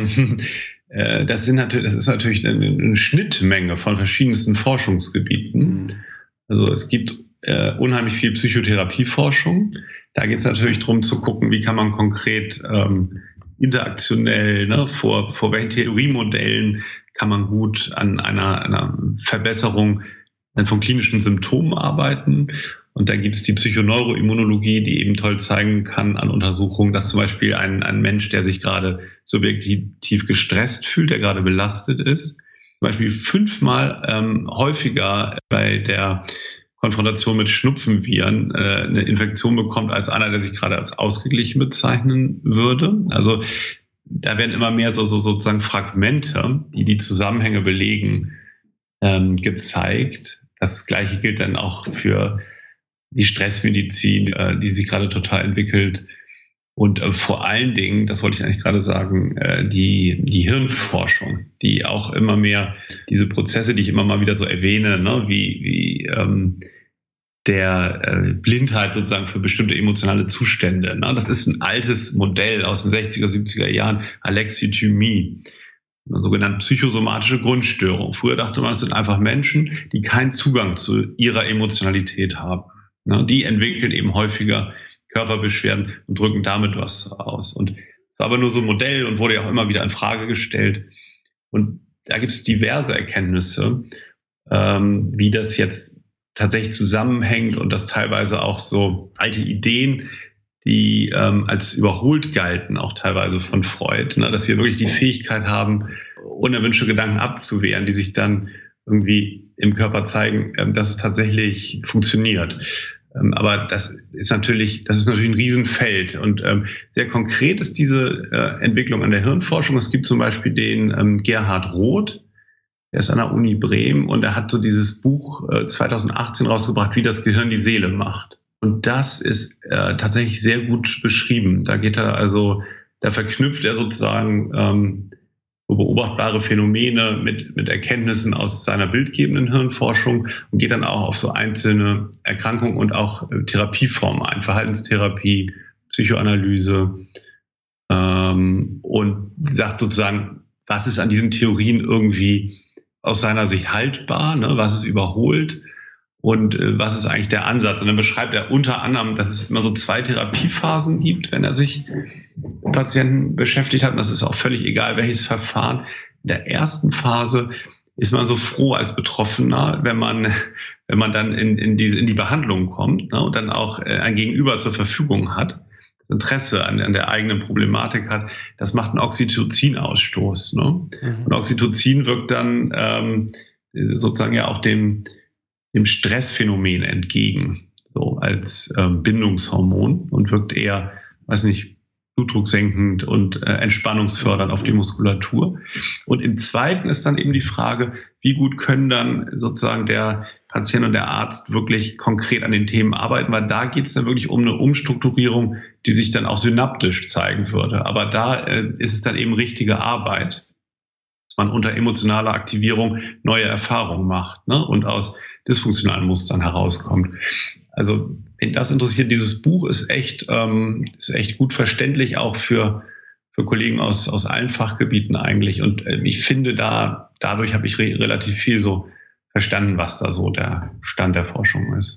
das ist natürlich eine Schnittmenge von verschiedensten Forschungsgebieten. Also es gibt unheimlich viel Psychotherapieforschung. Da geht es natürlich darum zu gucken, wie kann man konkret interaktionell, ne, vor welchen Theoriemodellen kann man gut an einer Verbesserung von klinischen Symptomen arbeiten. Und dann gibt es die Psychoneuroimmunologie, die eben toll zeigen kann an Untersuchungen, dass zum Beispiel ein Mensch, der sich gerade subjektiv gestresst fühlt, der gerade belastet ist, zum Beispiel 5-mal häufiger bei der Konfrontation mit Schnupfenviren eine Infektion bekommt als einer, der sich gerade als ausgeglichen bezeichnen würde. Also da werden immer mehr sozusagen Fragmente, die Zusammenhänge belegen, gezeigt. Das Gleiche gilt dann auch für die Stressmedizin, die sich gerade total entwickelt. Und vor allen Dingen, das wollte ich eigentlich gerade sagen, die Hirnforschung, die auch immer mehr diese Prozesse, die ich immer mal wieder so erwähne, ne, wie der Blindheit sozusagen für bestimmte emotionale Zustände. Ne? Das ist ein altes Modell aus den 60er, 70er Jahren, Alexithymie, eine sogenannte psychosomatische Grundstörung. Früher dachte man, es sind einfach Menschen, die keinen Zugang zu ihrer Emotionalität haben. Ne? Die entwickeln eben häufiger Körperbeschwerden und drücken damit was aus. Und es war aber nur so ein Modell und wurde ja auch immer wieder in Frage gestellt. Und da gibt es diverse Erkenntnisse, wie das jetzt tatsächlich zusammenhängt und dass teilweise auch so alte Ideen, die als überholt galten, auch teilweise von Freud, ne, dass wir wirklich die Fähigkeit haben, unerwünschte Gedanken abzuwehren, die sich dann irgendwie im Körper zeigen, dass es tatsächlich funktioniert. Aber das ist natürlich ein Riesenfeld. Und sehr konkret ist diese Entwicklung an der Hirnforschung. Es gibt zum Beispiel den Gerhard Roth, der ist an der Uni Bremen und er hat so dieses Buch 2018 rausgebracht, wie das Gehirn die Seele macht. Und das ist tatsächlich sehr gut beschrieben. Da verknüpft er sozusagen so beobachtbare Phänomene mit Erkenntnissen aus seiner bildgebenden Hirnforschung und geht dann auch auf so einzelne Erkrankungen und auch Therapieformen ein, Verhaltenstherapie, Psychoanalyse und sagt sozusagen, was ist an diesen Theorien irgendwie aus seiner Sicht haltbar, ne? Was ist überholt und was ist eigentlich der Ansatz. Und dann beschreibt er unter anderem, dass es immer so 2 Therapiephasen gibt, wenn er sich mit Patienten beschäftigt hat. Und das ist auch völlig egal, welches Verfahren. In der ersten Phase ist man so froh als Betroffener, wenn man dann in die Behandlung kommt, ne, und dann auch ein Gegenüber zur Verfügung hat, das Interesse an der eigenen Problematik hat. Das macht einen Oxytocin-Ausstoß. Ne? Und Oxytocin wirkt dann sozusagen ja auch dem Stressphänomen entgegen, so als Bindungshormon und wirkt eher, blutdrucksenkend und entspannungsfördernd auf die Muskulatur. Und im zweiten ist dann eben die Frage, wie gut können dann sozusagen der Patient und der Arzt wirklich konkret an den Themen arbeiten, weil da geht es dann wirklich um eine Umstrukturierung, die sich dann auch synaptisch zeigen würde. Aber da ist es dann eben richtige Arbeit, dass man unter emotionaler Aktivierung neue Erfahrungen macht, ne, und aus dysfunktionalen Mustern herauskommt. Also, wenn das interessiert, dieses Buch ist echt gut verständlich, auch für Kollegen aus allen Fachgebieten eigentlich. Und ich finde, dadurch habe ich relativ viel so verstanden, was da so der Stand der Forschung ist.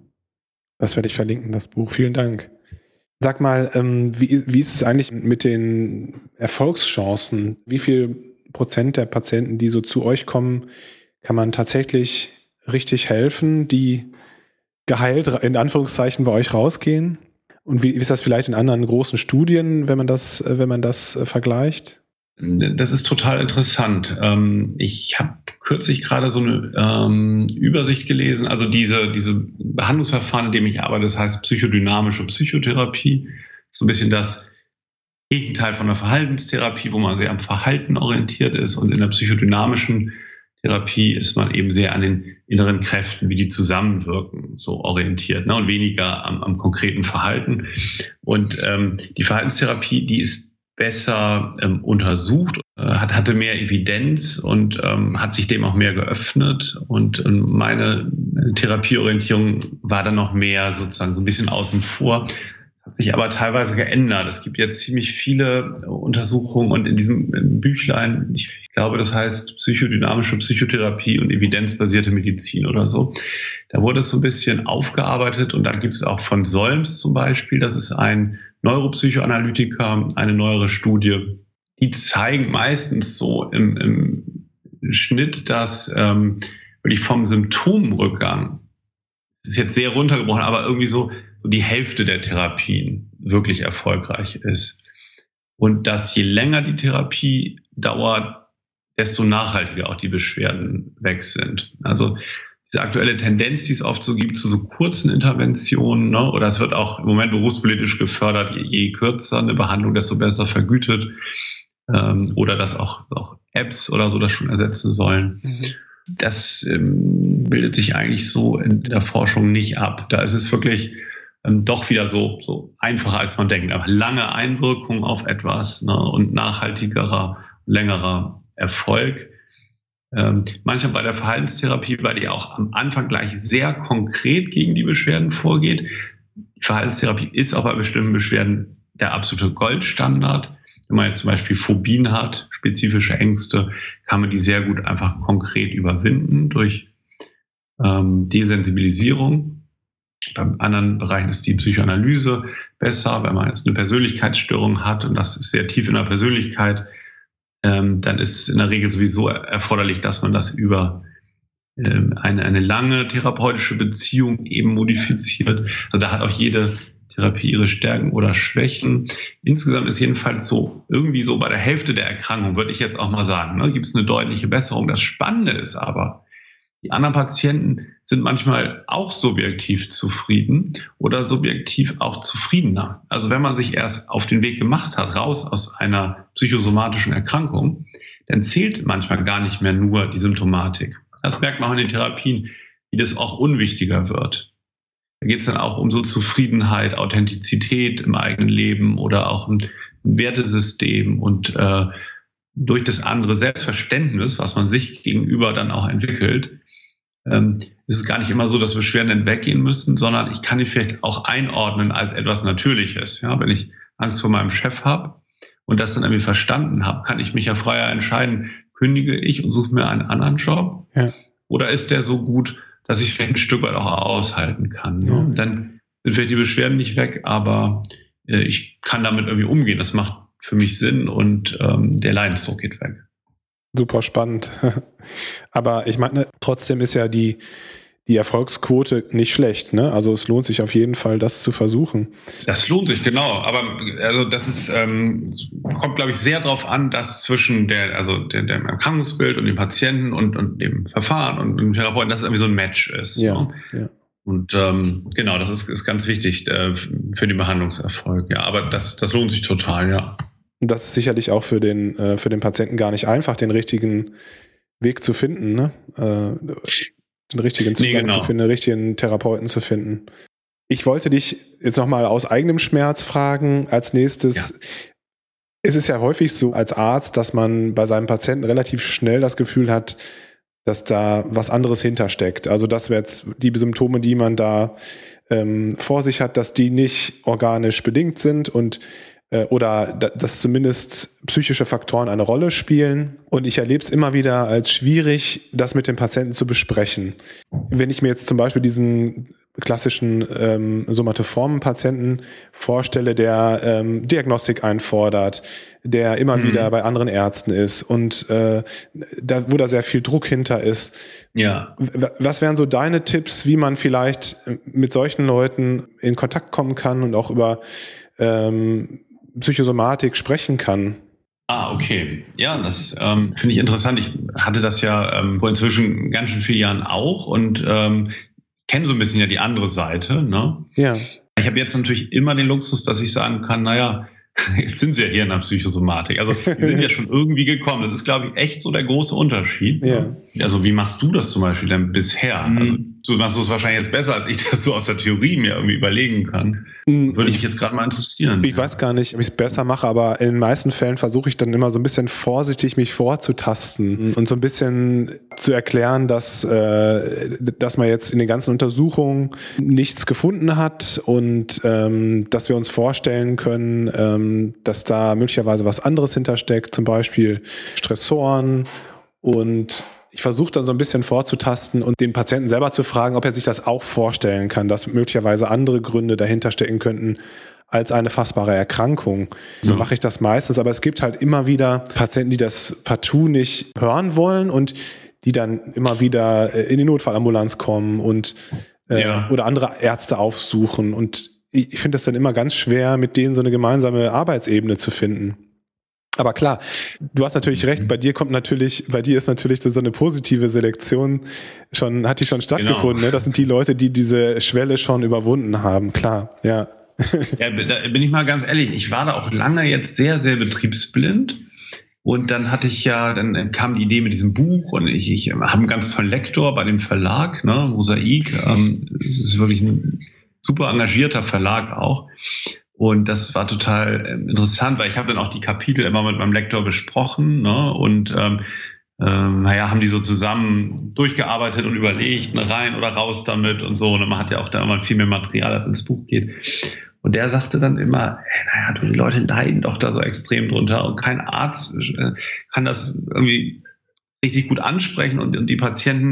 Das werde ich verlinken, das Buch. Vielen Dank. Sag mal, wie ist es eigentlich mit den Erfolgschancen? Wie viel Prozent der Patienten, die so zu euch kommen, kann man tatsächlich richtig helfen, die geheilt in Anführungszeichen bei euch rausgehen? Und wie ist das vielleicht in anderen großen Studien, wenn man das vergleicht? Das ist total interessant. Ich habe kürzlich gerade so eine Übersicht gelesen. Also diese Behandlungsverfahren, in dem ich arbeite, das heißt psychodynamische Psychotherapie. So ein bisschen das Gegenteil von der Verhaltenstherapie, wo man sehr am Verhalten orientiert ist. Und in der psychodynamischen Therapie ist man eben sehr an den inneren Kräften, wie die zusammenwirken, so orientiert, ne, und weniger am konkreten Verhalten. Und die Verhaltenstherapie, die ist besser untersucht, hatte mehr Evidenz und hat sich dem auch mehr geöffnet. Und meine Therapieorientierung war dann noch mehr sozusagen so ein bisschen außen vor. Hat sich aber teilweise geändert. Es gibt jetzt ziemlich viele Untersuchungen und in diesem Büchlein, ich glaube, das heißt psychodynamische Psychotherapie und evidenzbasierte Medizin oder so. Da wurde es so ein bisschen aufgearbeitet und da gibt es auch von Solms zum Beispiel, das ist ein Neuropsychoanalytiker, eine neuere Studie. Die zeigen meistens so im Schnitt, dass wirklich vom Symptomrückgang, das ist jetzt sehr runtergebrochen, aber irgendwie so die Hälfte der Therapien wirklich erfolgreich ist. Und dass je länger die Therapie dauert, desto nachhaltiger auch die Beschwerden weg sind. Also diese aktuelle Tendenz, die es oft so gibt, zu so kurzen Interventionen, ne, oder es wird auch im Moment berufspolitisch gefördert, je kürzer eine Behandlung, desto besser vergütet, oder dass auch Apps oder so das schon ersetzen sollen. Das bildet sich eigentlich so in der Forschung nicht ab. Da ist es wirklich doch wieder so einfacher, als man denkt. Aber lange Einwirkung auf etwas, ne, und nachhaltigerer, längerer Erfolg. Manchmal bei der Verhaltenstherapie, weil die auch am Anfang gleich sehr konkret gegen die Beschwerden vorgeht. Die Verhaltenstherapie ist auch bei bestimmten Beschwerden der absolute Goldstandard. Wenn man jetzt zum Beispiel Phobien hat, spezifische Ängste, kann man die sehr gut einfach konkret überwinden durch Desensibilisierung. Bei anderen Bereichen ist die Psychoanalyse besser, wenn man jetzt eine Persönlichkeitsstörung hat und das ist sehr tief in der Persönlichkeit, dann ist es in der Regel sowieso erforderlich, dass man das über eine lange therapeutische Beziehung eben modifiziert. Also da hat auch jede Therapie ihre Stärken oder Schwächen. Insgesamt ist jedenfalls so irgendwie so bei der Hälfte der Erkrankung, würde ich jetzt auch mal sagen, ne, gibt es eine deutliche Besserung. Das Spannende ist aber, die anderen Patienten sind manchmal auch subjektiv zufrieden oder subjektiv auch zufriedener. Also wenn man sich erst auf den Weg gemacht hat, raus aus einer psychosomatischen Erkrankung, dann zählt manchmal gar nicht mehr nur die Symptomatik. Das merkt man auch in den Therapien, wie das auch unwichtiger wird. Da geht es dann auch um so Zufriedenheit, Authentizität im eigenen Leben oder auch ein Wertesystem und durch das andere Selbstverständnis, was man sich gegenüber dann auch entwickelt, ist es gar nicht immer so, dass Beschwerden dann weggehen müssen, sondern ich kann die vielleicht auch einordnen als etwas Natürliches. Ja, wenn ich Angst vor meinem Chef habe und das dann irgendwie verstanden habe, kann ich mich ja freier entscheiden, kündige ich und suche mir einen anderen Job? Ja. Oder ist der so gut, dass ich vielleicht ein Stück weit auch aushalten kann? Ja. Dann sind vielleicht die Beschwerden nicht weg, aber ich kann damit irgendwie umgehen. Das macht für mich Sinn und der Leidensdruck geht weg. Super spannend. Aber ich meine, trotzdem ist ja die Erfolgsquote nicht schlecht, ne? Also es lohnt sich auf jeden Fall, das zu versuchen. Das lohnt sich, genau. Aber also das ist kommt, glaube ich, sehr darauf an, dass zwischen dem Erkrankungsbild und dem Patienten und dem Verfahren und dem Therapeuten, dass es irgendwie so ein Match ist. Ja, ne? Ja. Und genau, das ist ganz wichtig für den Behandlungserfolg. Ja, aber das lohnt sich total, ja. Das ist sicherlich auch für den Patienten gar nicht einfach, den richtigen Weg zu finden, ne? Den richtigen Zugang zu finden, den richtigen Therapeuten zu finden. Ich wollte dich jetzt nochmal aus eigenem Schmerz fragen als nächstes. Ja. Es ist ja häufig so als Arzt, dass man bei seinem Patienten relativ schnell das Gefühl hat, dass da was anderes hintersteckt. Also dass jetzt die Symptome, die man da vor sich hat, dass die nicht organisch bedingt sind und oder dass zumindest psychische Faktoren eine Rolle spielen. Und ich erlebe es immer wieder als schwierig, das mit dem Patienten zu besprechen. Wenn ich mir jetzt zum Beispiel diesen klassischen somatoformen Patienten vorstelle, der Diagnostik einfordert, der immer wieder bei anderen Ärzten ist und wo da sehr viel Druck hinter ist. Ja. Was wären so deine Tipps, wie man vielleicht mit solchen Leuten in Kontakt kommen kann und auch über Psychosomatik sprechen kann? Okay. Ja, das finde ich interessant. Ich hatte das ja vor inzwischen ganz schön vielen Jahren auch und kenne so ein bisschen ja die andere Seite. Ne? Ja. Ich habe jetzt natürlich immer den Luxus, dass ich sagen kann, naja, jetzt sind sie ja hier in der Psychosomatik. Also die sind ja schon irgendwie gekommen. Das ist, glaube ich, echt so der große Unterschied. Ja. Ne? Also wie machst du das zum Beispiel denn bisher? Also du machst es wahrscheinlich jetzt besser, als ich das so aus der Theorie mir irgendwie überlegen kann. Würde mich jetzt gerade mal interessieren. Ich weiß gar nicht, ob ich es besser mache, aber in den meisten Fällen versuche ich dann immer so ein bisschen vorsichtig mich vorzutasten und so ein bisschen zu erklären, dass man jetzt in den ganzen Untersuchungen nichts gefunden hat und dass wir uns vorstellen können, dass da möglicherweise was anderes hintersteckt, zum Beispiel Stressoren. Und ich versuche dann so ein bisschen vorzutasten und den Patienten selber zu fragen, ob er sich das auch vorstellen kann, dass möglicherweise andere Gründe dahinter stecken könnten als eine fassbare Erkrankung. So mache ich das meistens, aber es gibt halt immer wieder Patienten, die das partout nicht hören wollen und die dann immer wieder in die Notfallambulanz kommen und oder andere Ärzte aufsuchen. Und ich finde das dann immer ganz schwer, mit denen so eine gemeinsame Arbeitsebene zu finden. Aber klar, du hast natürlich recht, bei dir ist natürlich so eine positive Selektion hat die schon stattgefunden, genau. Ne? Das sind die Leute, die diese Schwelle schon überwunden haben, klar, ja. Ja, da bin ich mal ganz ehrlich, ich war da auch lange jetzt sehr, sehr betriebsblind und dann dann kam die Idee mit diesem Buch und ich habe einen ganz tollen Lektor bei dem Verlag, ne, Mosaik, es ist wirklich ein super engagierter Verlag auch. Und das war total interessant, weil ich habe dann auch die Kapitel immer mit meinem Lektor besprochen, ne? Und haben die so zusammen durchgearbeitet und überlegt, ne, rein oder raus damit und so. Und man hat ja auch da immer viel mehr Material, als ins Buch geht. Und der sagte dann immer, die Leute leiden doch da so extrem drunter und kein Arzt kann das irgendwie richtig gut ansprechen und die Patienten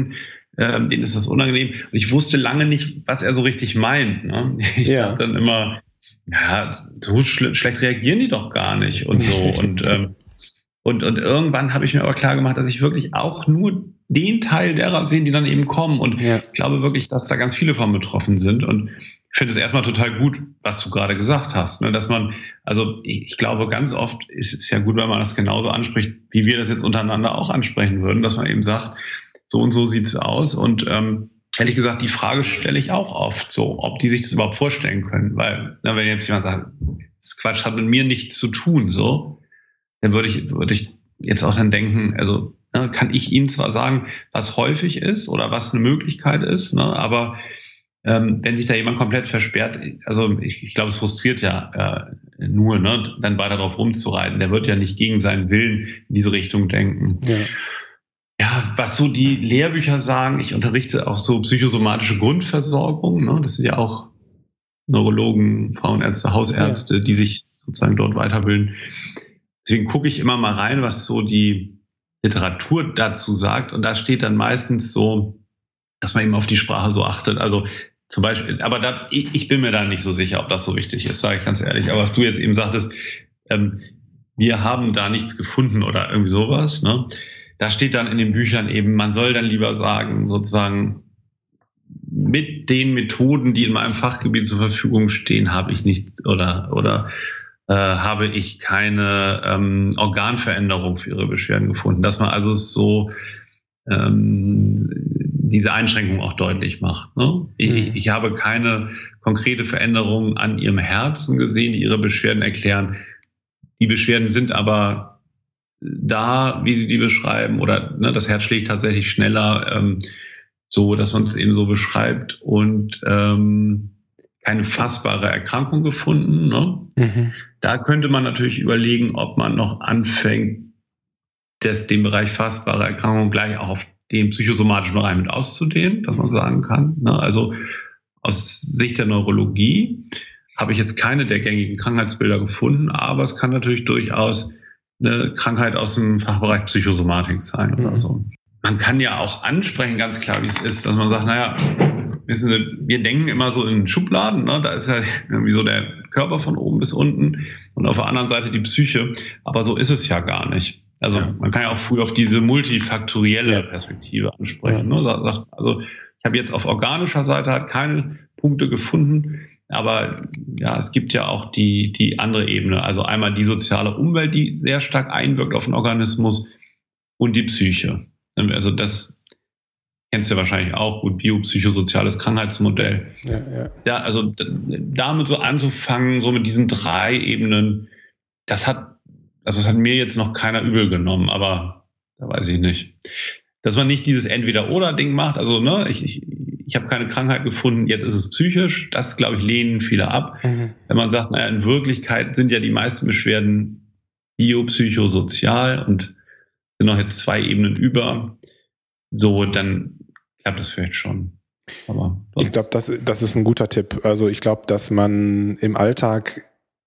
denen ist das unangenehm. Und ich wusste lange nicht, was er so richtig meint. Ne? Ich dachte dann immer, ja, so schlecht reagieren die doch gar nicht und so. Und irgendwann habe ich mir aber klar gemacht, dass ich wirklich auch nur den Teil derer sehe, die dann eben kommen. Und ich glaube wirklich, dass da ganz viele von betroffen sind. Und ich finde es erstmal total gut, was du gerade gesagt hast, ne? Dass man, also ich glaube, ganz oft ist es ja gut, wenn man das genauso anspricht, wie wir das jetzt untereinander auch ansprechen würden, dass man eben sagt, so und so sieht's aus. Und ehrlich gesagt, die Frage stelle ich auch oft so, ob die sich das überhaupt vorstellen können. Weil, wenn jetzt jemand sagt, das Quatsch hat mit mir nichts zu tun, so, dann würde ich jetzt auch dann denken, also kann ich Ihnen zwar sagen, was häufig ist oder was eine Möglichkeit ist, ne, aber wenn sich da jemand komplett versperrt, also ich glaube, es frustriert ja nur, ne, dann weiter drauf rumzureiten. Der wird ja nicht gegen seinen Willen in diese Richtung denken. Ja, was so die Lehrbücher sagen, ich unterrichte auch so psychosomatische Grundversorgung, ne, das sind ja auch Neurologen, Frauenärzte, Hausärzte, die sich sozusagen dort weiterbilden. Deswegen gucke ich immer mal rein, was so die Literatur dazu sagt. Und da steht dann meistens so, dass man eben auf die Sprache so achtet. Also zum Beispiel, aber ich bin mir da nicht so sicher, ob das so wichtig ist, sage ich ganz ehrlich. Aber was du jetzt eben sagtest, wir haben da nichts gefunden oder irgendwie sowas, ne? Da steht dann in den Büchern eben, man soll dann lieber sagen, sozusagen, mit den Methoden, die in meinem Fachgebiet zur Verfügung stehen, habe ich nichts oder habe ich keine Organveränderung für ihre Beschwerden gefunden. Dass man also so diese Einschränkung auch deutlich macht. Ne? Ich habe keine konkrete Veränderung an ihrem Herzen gesehen, die ihre Beschwerden erklären. Die Beschwerden sind aber da, wie sie die beschreiben, oder ne, das Herz schlägt tatsächlich schneller, so, dass man es eben so beschreibt und keine fassbare Erkrankung gefunden. Ne? Da könnte man natürlich überlegen, ob man noch anfängt, den Bereich fassbare Erkrankung gleich auch auf den psychosomatischen Bereich mit auszudehnen, dass man sagen kann. Ne? Also aus Sicht der Neurologie habe ich jetzt keine der gängigen Krankheitsbilder gefunden, aber es kann natürlich durchaus eine Krankheit aus dem Fachbereich Psychosomatik sein oder so. Man kann ja auch ansprechen, ganz klar, wie es ist, dass man sagt, naja, wissen Sie, wir denken immer so in Schubladen, ne? Da ist ja irgendwie so der Körper von oben bis unten und auf der anderen Seite die Psyche, aber so ist es ja gar nicht. Also man kann ja auch früh auf diese multifaktorielle Perspektive ansprechen. Ne? Also ich habe jetzt auf organischer Seite halt keine Punkte gefunden, aber ja, es gibt ja auch die andere Ebene. Also einmal die soziale Umwelt, die sehr stark einwirkt auf den Organismus und die Psyche. Also das kennst du ja wahrscheinlich auch gut, biopsychosoziales Krankheitsmodell. Ja, also damit so anzufangen, so mit diesen 3 Ebenen, das hat mir jetzt noch keiner übel genommen, aber da weiß ich nicht. Dass man nicht dieses Entweder-Oder-Ding macht, also ne, ich habe keine Krankheit gefunden, jetzt ist es psychisch, das, glaube ich, lehnen viele ab. Wenn man sagt, naja, in Wirklichkeit sind ja die meisten Beschwerden biopsychosozial und sind noch jetzt 2 Ebenen über, so, dann klappt das vielleicht schon. Aber ich glaube, das ist ein guter Tipp. Also ich glaube, dass man im Alltag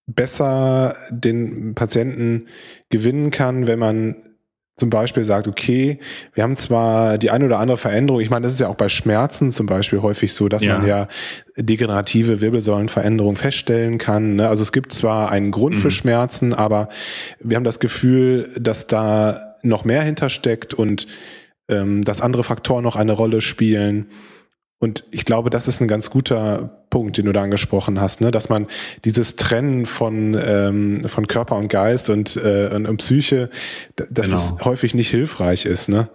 besser den Patienten gewinnen kann, wenn man zum Beispiel sagt, okay, wir haben zwar die eine oder andere Veränderung, ich meine, das ist ja auch bei Schmerzen zum Beispiel häufig so, dass man ja degenerative Wirbelsäulenveränderungen feststellen kann. Ne? Also es gibt zwar einen Grund für Schmerzen, aber wir haben das Gefühl, dass da noch mehr hintersteckt und dass andere Faktoren noch eine Rolle spielen. Und ich glaube, das ist ein ganz guter Punkt, den du da angesprochen hast, ne? Dass man dieses Trennen von Körper und Geist und Psyche, dass es häufig nicht hilfreich ist, ne?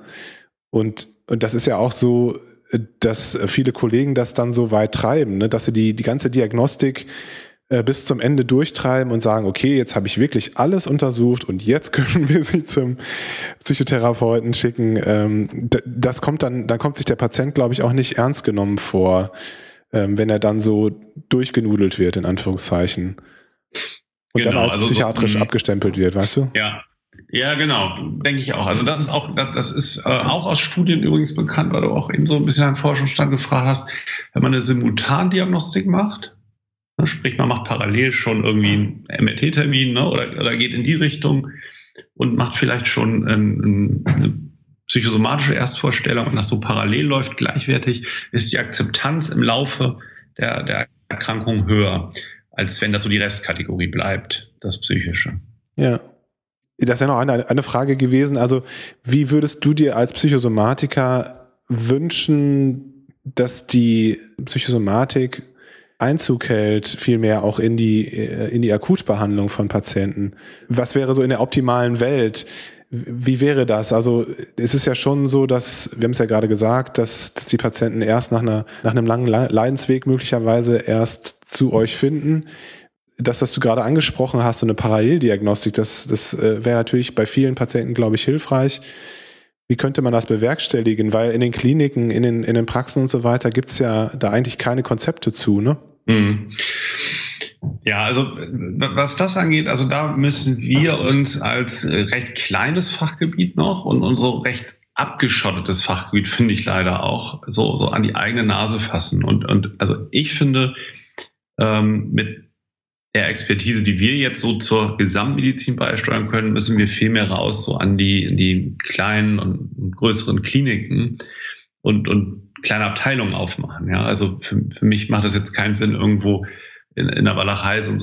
Und das ist ja auch so, dass viele Kollegen das dann so weit treiben, ne? Dass sie die ganze Diagnostik bis zum Ende durchtreiben und sagen, okay, jetzt habe ich wirklich alles untersucht und jetzt können wir sie zum Psychotherapeuten schicken. Das kommt dann kommt sich der Patient, glaube ich, auch nicht ernst genommen vor, wenn er dann so durchgenudelt wird, in Anführungszeichen. Und dann als psychiatrisch abgestempelt wird, weißt du? Ja, genau, denke ich auch. Also das ist auch aus Studien übrigens bekannt, weil du auch eben so ein bisschen an Forschungsstand gefragt hast, wenn man eine Simultandiagnostik macht, sprich, man macht parallel schon irgendwie einen MRT-Termin, ne, oder geht in die Richtung und macht vielleicht schon eine psychosomatische Erstvorstellung und das so parallel läuft, gleichwertig, ist die Akzeptanz im Laufe der Erkrankung höher, als wenn das so die Restkategorie bleibt, das Psychische. Ja. Das wäre noch eine Frage gewesen. Also, wie würdest du dir als Psychosomatiker wünschen, dass die Psychosomatik Einzug hält, vielmehr auch in die Akutbehandlung von Patienten? Was wäre so in der optimalen Welt? Wie wäre das? Also es ist ja schon so, dass, wir haben es ja gerade gesagt, dass die Patienten erst nach einem langen Leidensweg möglicherweise erst zu euch finden. Das, was du gerade angesprochen hast, so eine Paralleldiagnostik, das wäre natürlich bei vielen Patienten, glaube ich, hilfreich. Wie könnte man das bewerkstelligen? Weil in den Kliniken, in den Praxen und so weiter gibt es ja da eigentlich keine Konzepte zu, ne? Mhm. Ja, also was das angeht, also da müssen wir uns als recht kleines Fachgebiet noch und so recht abgeschottetes Fachgebiet, finde ich leider auch, so an die eigene Nase fassen. Und also ich finde, mit der Expertise, die wir jetzt so zur Gesamtmedizin beisteuern können, müssen wir viel mehr raus so an die kleinen und größeren Kliniken und kleine Abteilungen aufmachen. Ja, also für mich macht es jetzt keinen Sinn, irgendwo in der Walachei so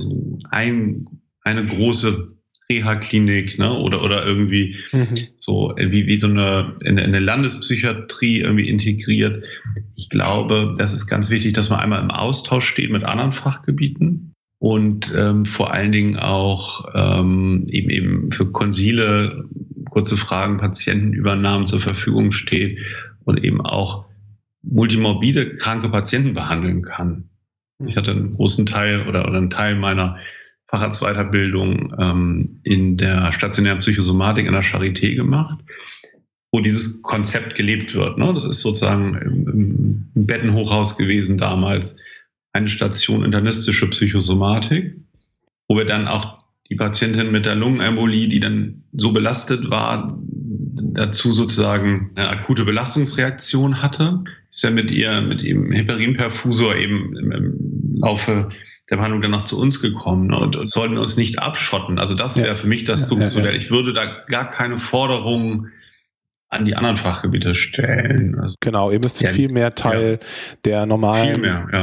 eine große Reha-Klinik, ne, oder irgendwie so wie so eine Landespsychiatrie irgendwie integriert. Ich glaube, das ist ganz wichtig, dass man einmal im Austausch steht mit anderen Fachgebieten und vor allen Dingen auch eben für Konsile, kurze Fragen, Patientenübernahmen zur Verfügung steht und eben auch multimorbide kranke Patienten behandeln kann. Ich hatte einen großen Teil oder einen Teil meiner Facharztweiterbildung in der stationären Psychosomatik in der Charité gemacht, wo dieses Konzept gelebt wird. Ne? Das ist sozusagen im Bettenhochhaus gewesen damals, eine Station internistische Psychosomatik, wo wir dann auch die Patientin mit der Lungenembolie, die dann so belastet war, dazu sozusagen eine akute Belastungsreaktion hatte, ist ja mit ihrem Heparinperfusor eben im Laufe der Behandlung dann noch zu uns gekommen. Ne? Und das sollten wir uns nicht abschotten. Also das wäre für mich das Zukunftsmodell. Ich würde da gar keine Forderungen an die anderen Fachgebiete stellen. Also genau, ihr müsst viel mehr Teil der normalen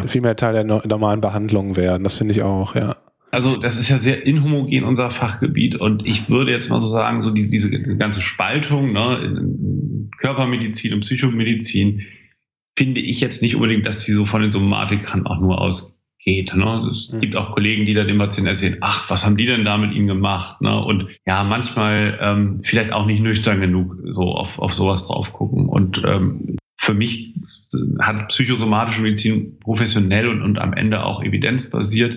Behandlung werden. Das finde ich auch, ja. Also das ist ja sehr inhomogen, unser Fachgebiet. Und ich würde jetzt mal so sagen, so diese ganze Spaltung, ne, in Körpermedizin und Psychomedizin, finde ich jetzt nicht unbedingt, dass die so von den Somatikern auch nur ausgeht. Ne? Es gibt auch Kollegen, die da den Patienten erzählen, ach, was haben die denn da mit ihm gemacht? Ne? Und ja, manchmal vielleicht auch nicht nüchtern genug so auf sowas drauf gucken. Und für mich hat psychosomatische Medizin professionell und am Ende auch evidenzbasiert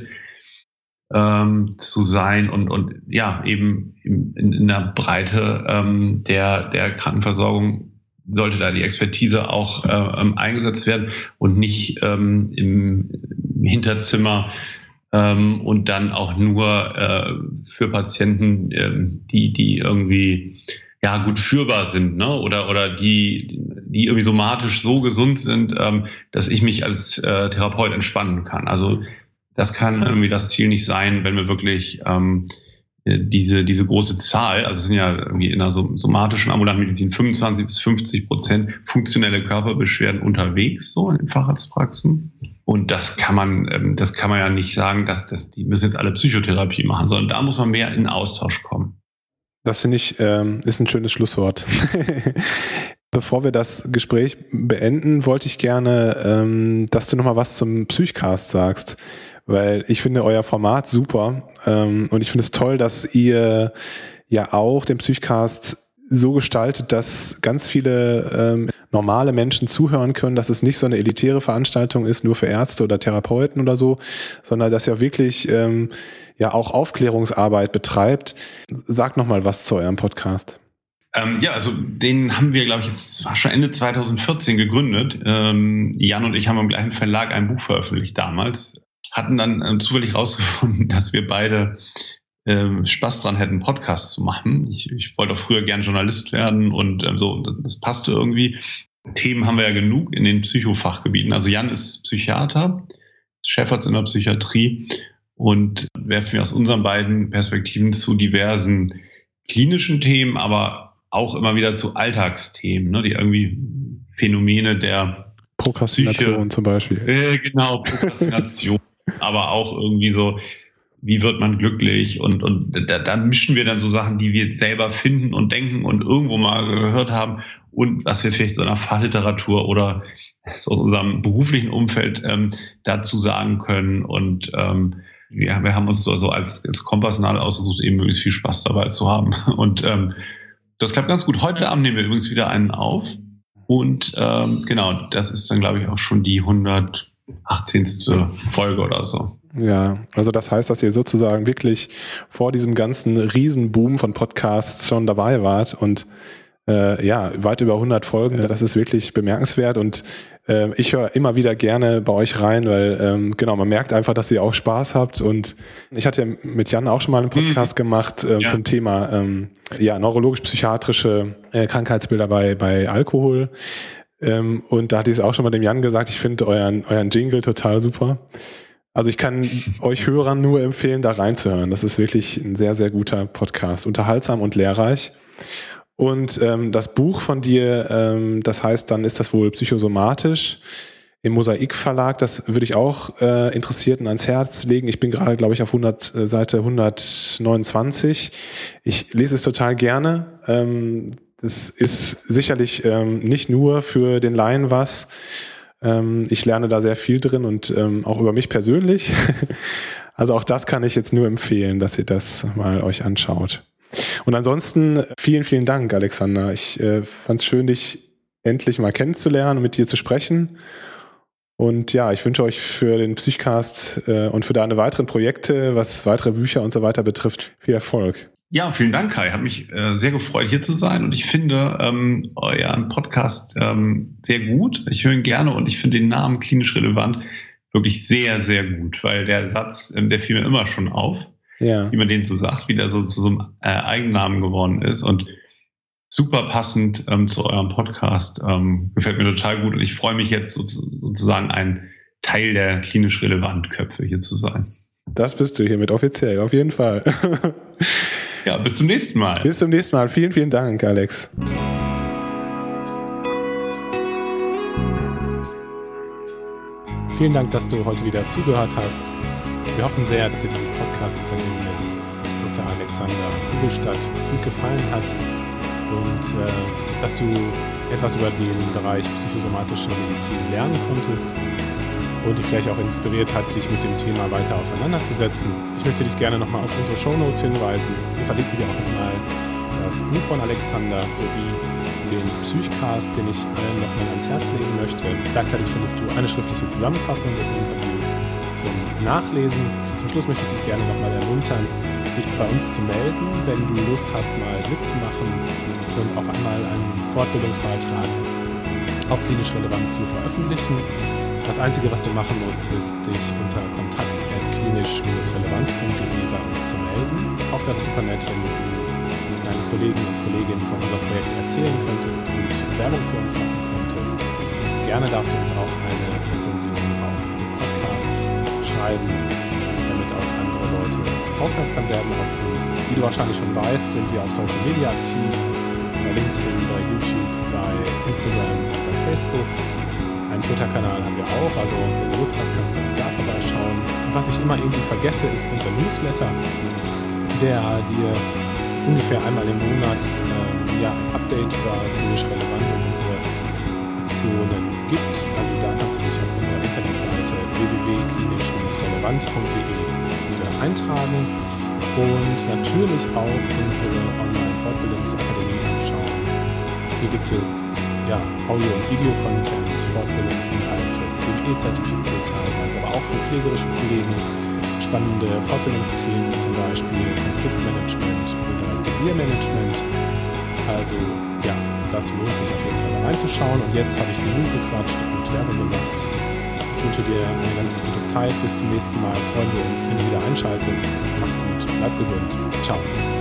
zu sein und ja, eben in der Breite der Krankenversorgung sollte da die Expertise auch eingesetzt werden und nicht im Hinterzimmer und dann auch nur für Patienten, die irgendwie ja gut führbar sind, ne? Oder die irgendwie somatisch so gesund sind, dass ich mich als Therapeut entspannen kann. Also das kann irgendwie das Ziel nicht sein, wenn wir wirklich diese große Zahl, also es sind ja irgendwie in der somatischen ambulanten Medizin 25-50% funktionelle Körperbeschwerden unterwegs, so in den Facharztpraxen. Und das kann man ja nicht sagen, dass die müssen jetzt alle Psychotherapie machen, sondern da muss man mehr in Austausch kommen. Das finde ich, ist ein schönes Schlusswort. Bevor wir das Gespräch beenden, wollte ich gerne, dass du nochmal was zum Psychcast sagst. Weil ich finde euer Format super und ich finde es toll, dass ihr ja auch den Psychcast so gestaltet, dass ganz viele normale Menschen zuhören können, dass es nicht so eine elitäre Veranstaltung ist, nur für Ärzte oder Therapeuten oder so, sondern dass ihr wirklich ja auch Aufklärungsarbeit betreibt. Sag nochmal was zu eurem Podcast. Ja, also den haben wir, glaube ich, jetzt war schon Ende 2014 gegründet. Jan und ich haben im gleichen Verlag ein Buch veröffentlicht damals. Hatten dann zufällig rausgefunden, dass wir beide Spaß dran hätten, Podcasts zu machen. Ich wollte auch früher gern Journalist werden und so, das passte irgendwie. Themen haben wir ja genug in den Psychofachgebieten. Also Jan ist Psychiater, Chefarzt in der Psychiatrie und werfen wir aus unseren beiden Perspektiven zu diversen klinischen Themen, aber auch immer wieder zu Alltagsthemen, ne, die irgendwie Phänomene der Prokrastination Psyche, zum Beispiel. Genau, Prokrastination, aber auch irgendwie so, wie wird man glücklich? Und da mischen wir dann so Sachen, die wir selber finden und denken und irgendwo mal gehört haben und was wir vielleicht so in der Fachliteratur oder so aus unserem beruflichen Umfeld dazu sagen können. Und wir haben uns so als Kompassnadel ausgesucht, eben möglichst viel Spaß dabei zu haben. Und das klappt ganz gut. Heute Abend nehmen wir übrigens wieder einen auf. Und genau, das ist dann, glaube ich, auch schon die 118. Folge oder so. Ja, also das heißt, dass ihr sozusagen wirklich vor diesem ganzen Riesenboom von Podcasts schon dabei wart und weit über 100 Folgen. Das ist wirklich bemerkenswert und ich höre immer wieder gerne bei euch rein, weil man merkt einfach, dass ihr auch Spaß habt und ich hatte ja mit Jan auch schon mal einen Podcast gemacht zum Thema neurologisch-psychiatrische Krankheitsbilder bei Alkohol und da hatte ich es auch schon mal dem Jan gesagt, ich finde euren Jingle total super. Also ich kann euch Hörern nur empfehlen, da reinzuhören. Das ist wirklich ein sehr, sehr guter Podcast, unterhaltsam und lehrreich. Und das Buch von dir, das heißt, dann ist das wohl psychosomatisch im Mosaik Verlag. Das würde ich auch Interessierten ans Herz legen. Ich bin gerade, glaube ich, auf Seite 129. Ich lese es total gerne. Das ist sicherlich nicht nur für den Laien was. Ich lerne da sehr viel drin und auch über mich persönlich. Also auch das kann ich jetzt nur empfehlen, dass ihr das mal euch anschaut. Und ansonsten vielen, vielen Dank, Alexander. Ich fand es schön, dich endlich mal kennenzulernen und mit dir zu sprechen. Und ja, ich wünsche euch für den Psychcast und für deine weiteren Projekte, was weitere Bücher und so weiter betrifft, viel Erfolg. Ja, vielen Dank, Kai. Hat mich sehr gefreut, hier zu sein. Und ich finde euren Podcast sehr gut. Ich höre ihn gerne und ich finde den Namen klinisch relevant wirklich sehr, sehr gut, weil der Satz, der fiel mir immer schon auf, wie man den so sagt, wie der so zu so einem Eigennamen geworden ist. Und super passend zu eurem Podcast. Gefällt mir total gut. Und ich freue mich jetzt sozusagen ein Teil der klinisch relevanten Köpfe hier zu sein. Das bist du hiermit offiziell, auf jeden Fall. Ja, bis zum nächsten Mal. Bis zum nächsten Mal. Vielen, vielen Dank, Alex. Vielen Dank, dass du heute wieder zugehört hast. Wir hoffen sehr, dass dir dieses Podcast-Interview mit Dr. Alexander Kugelstadt gut gefallen hat und dass du etwas über den Bereich psychosomatische Medizin lernen konntest und dich vielleicht auch inspiriert hat, dich mit dem Thema weiter auseinanderzusetzen. Ich möchte dich gerne nochmal auf unsere Shownotes hinweisen. Hier verlinken wir auch nochmal das Buch von Alexander sowie den Psychcast, den ich allen nochmal ans Herz legen möchte. Gleichzeitig findest du eine schriftliche Zusammenfassung des Interviews zum Nachlesen. Zum Schluss möchte ich dich gerne nochmal ermuntern, dich bei uns zu melden, wenn du Lust hast, mal mitzumachen und auch einmal einen Fortbildungsbeitrag auf klinisch relevant zu veröffentlichen. Das Einzige, was du machen musst, ist, dich unter kontakt@klinisch-relevant.de bei uns zu melden. Auch wäre es super nett, wenn du deinen Kollegen und Kolleginnen von unserem Projekt erzählen könntest und Werbung für uns machen könntest. Gerne darfst du uns auch eine Rezension auf Apple Podcasts schreiben, damit auch andere Leute aufmerksam werden auf uns. Wie du wahrscheinlich schon weißt, sind wir auf Social Media aktiv, bei LinkedIn, bei YouTube, bei Instagram, bei Facebook. Einen Twitter-Kanal haben wir auch, also wenn du Lust hast, kannst du auch da vorbeischauen. Und was ich immer irgendwie vergesse, ist unser Newsletter, der dir so ungefähr einmal im Monat ein Update über klinisch relevant und unsere Aktionen gibt. Also da kannst du dich auf unserer Internetseite www.klinisch-relevant.de für eintragen und natürlich auch unsere Online-Fortbildungsakademie anschauen. Hier gibt es Audio- und Videocontent, Fortbildungsinhalte, CME-zertifiziert teilweise, aber auch für pflegerische Kollegen spannende Fortbildungsthemen, zum Beispiel Konfliktmanagement oder Delirmanagement. Also das lohnt sich auf jeden Fall mal reinzuschauen. Und jetzt habe ich genug gequatscht und Werbung gemacht. Ich wünsche dir eine ganz gute Zeit. Bis zum nächsten Mal. Freuen wir uns, wenn du wieder einschaltest. Mach's gut, bleib gesund. Ciao.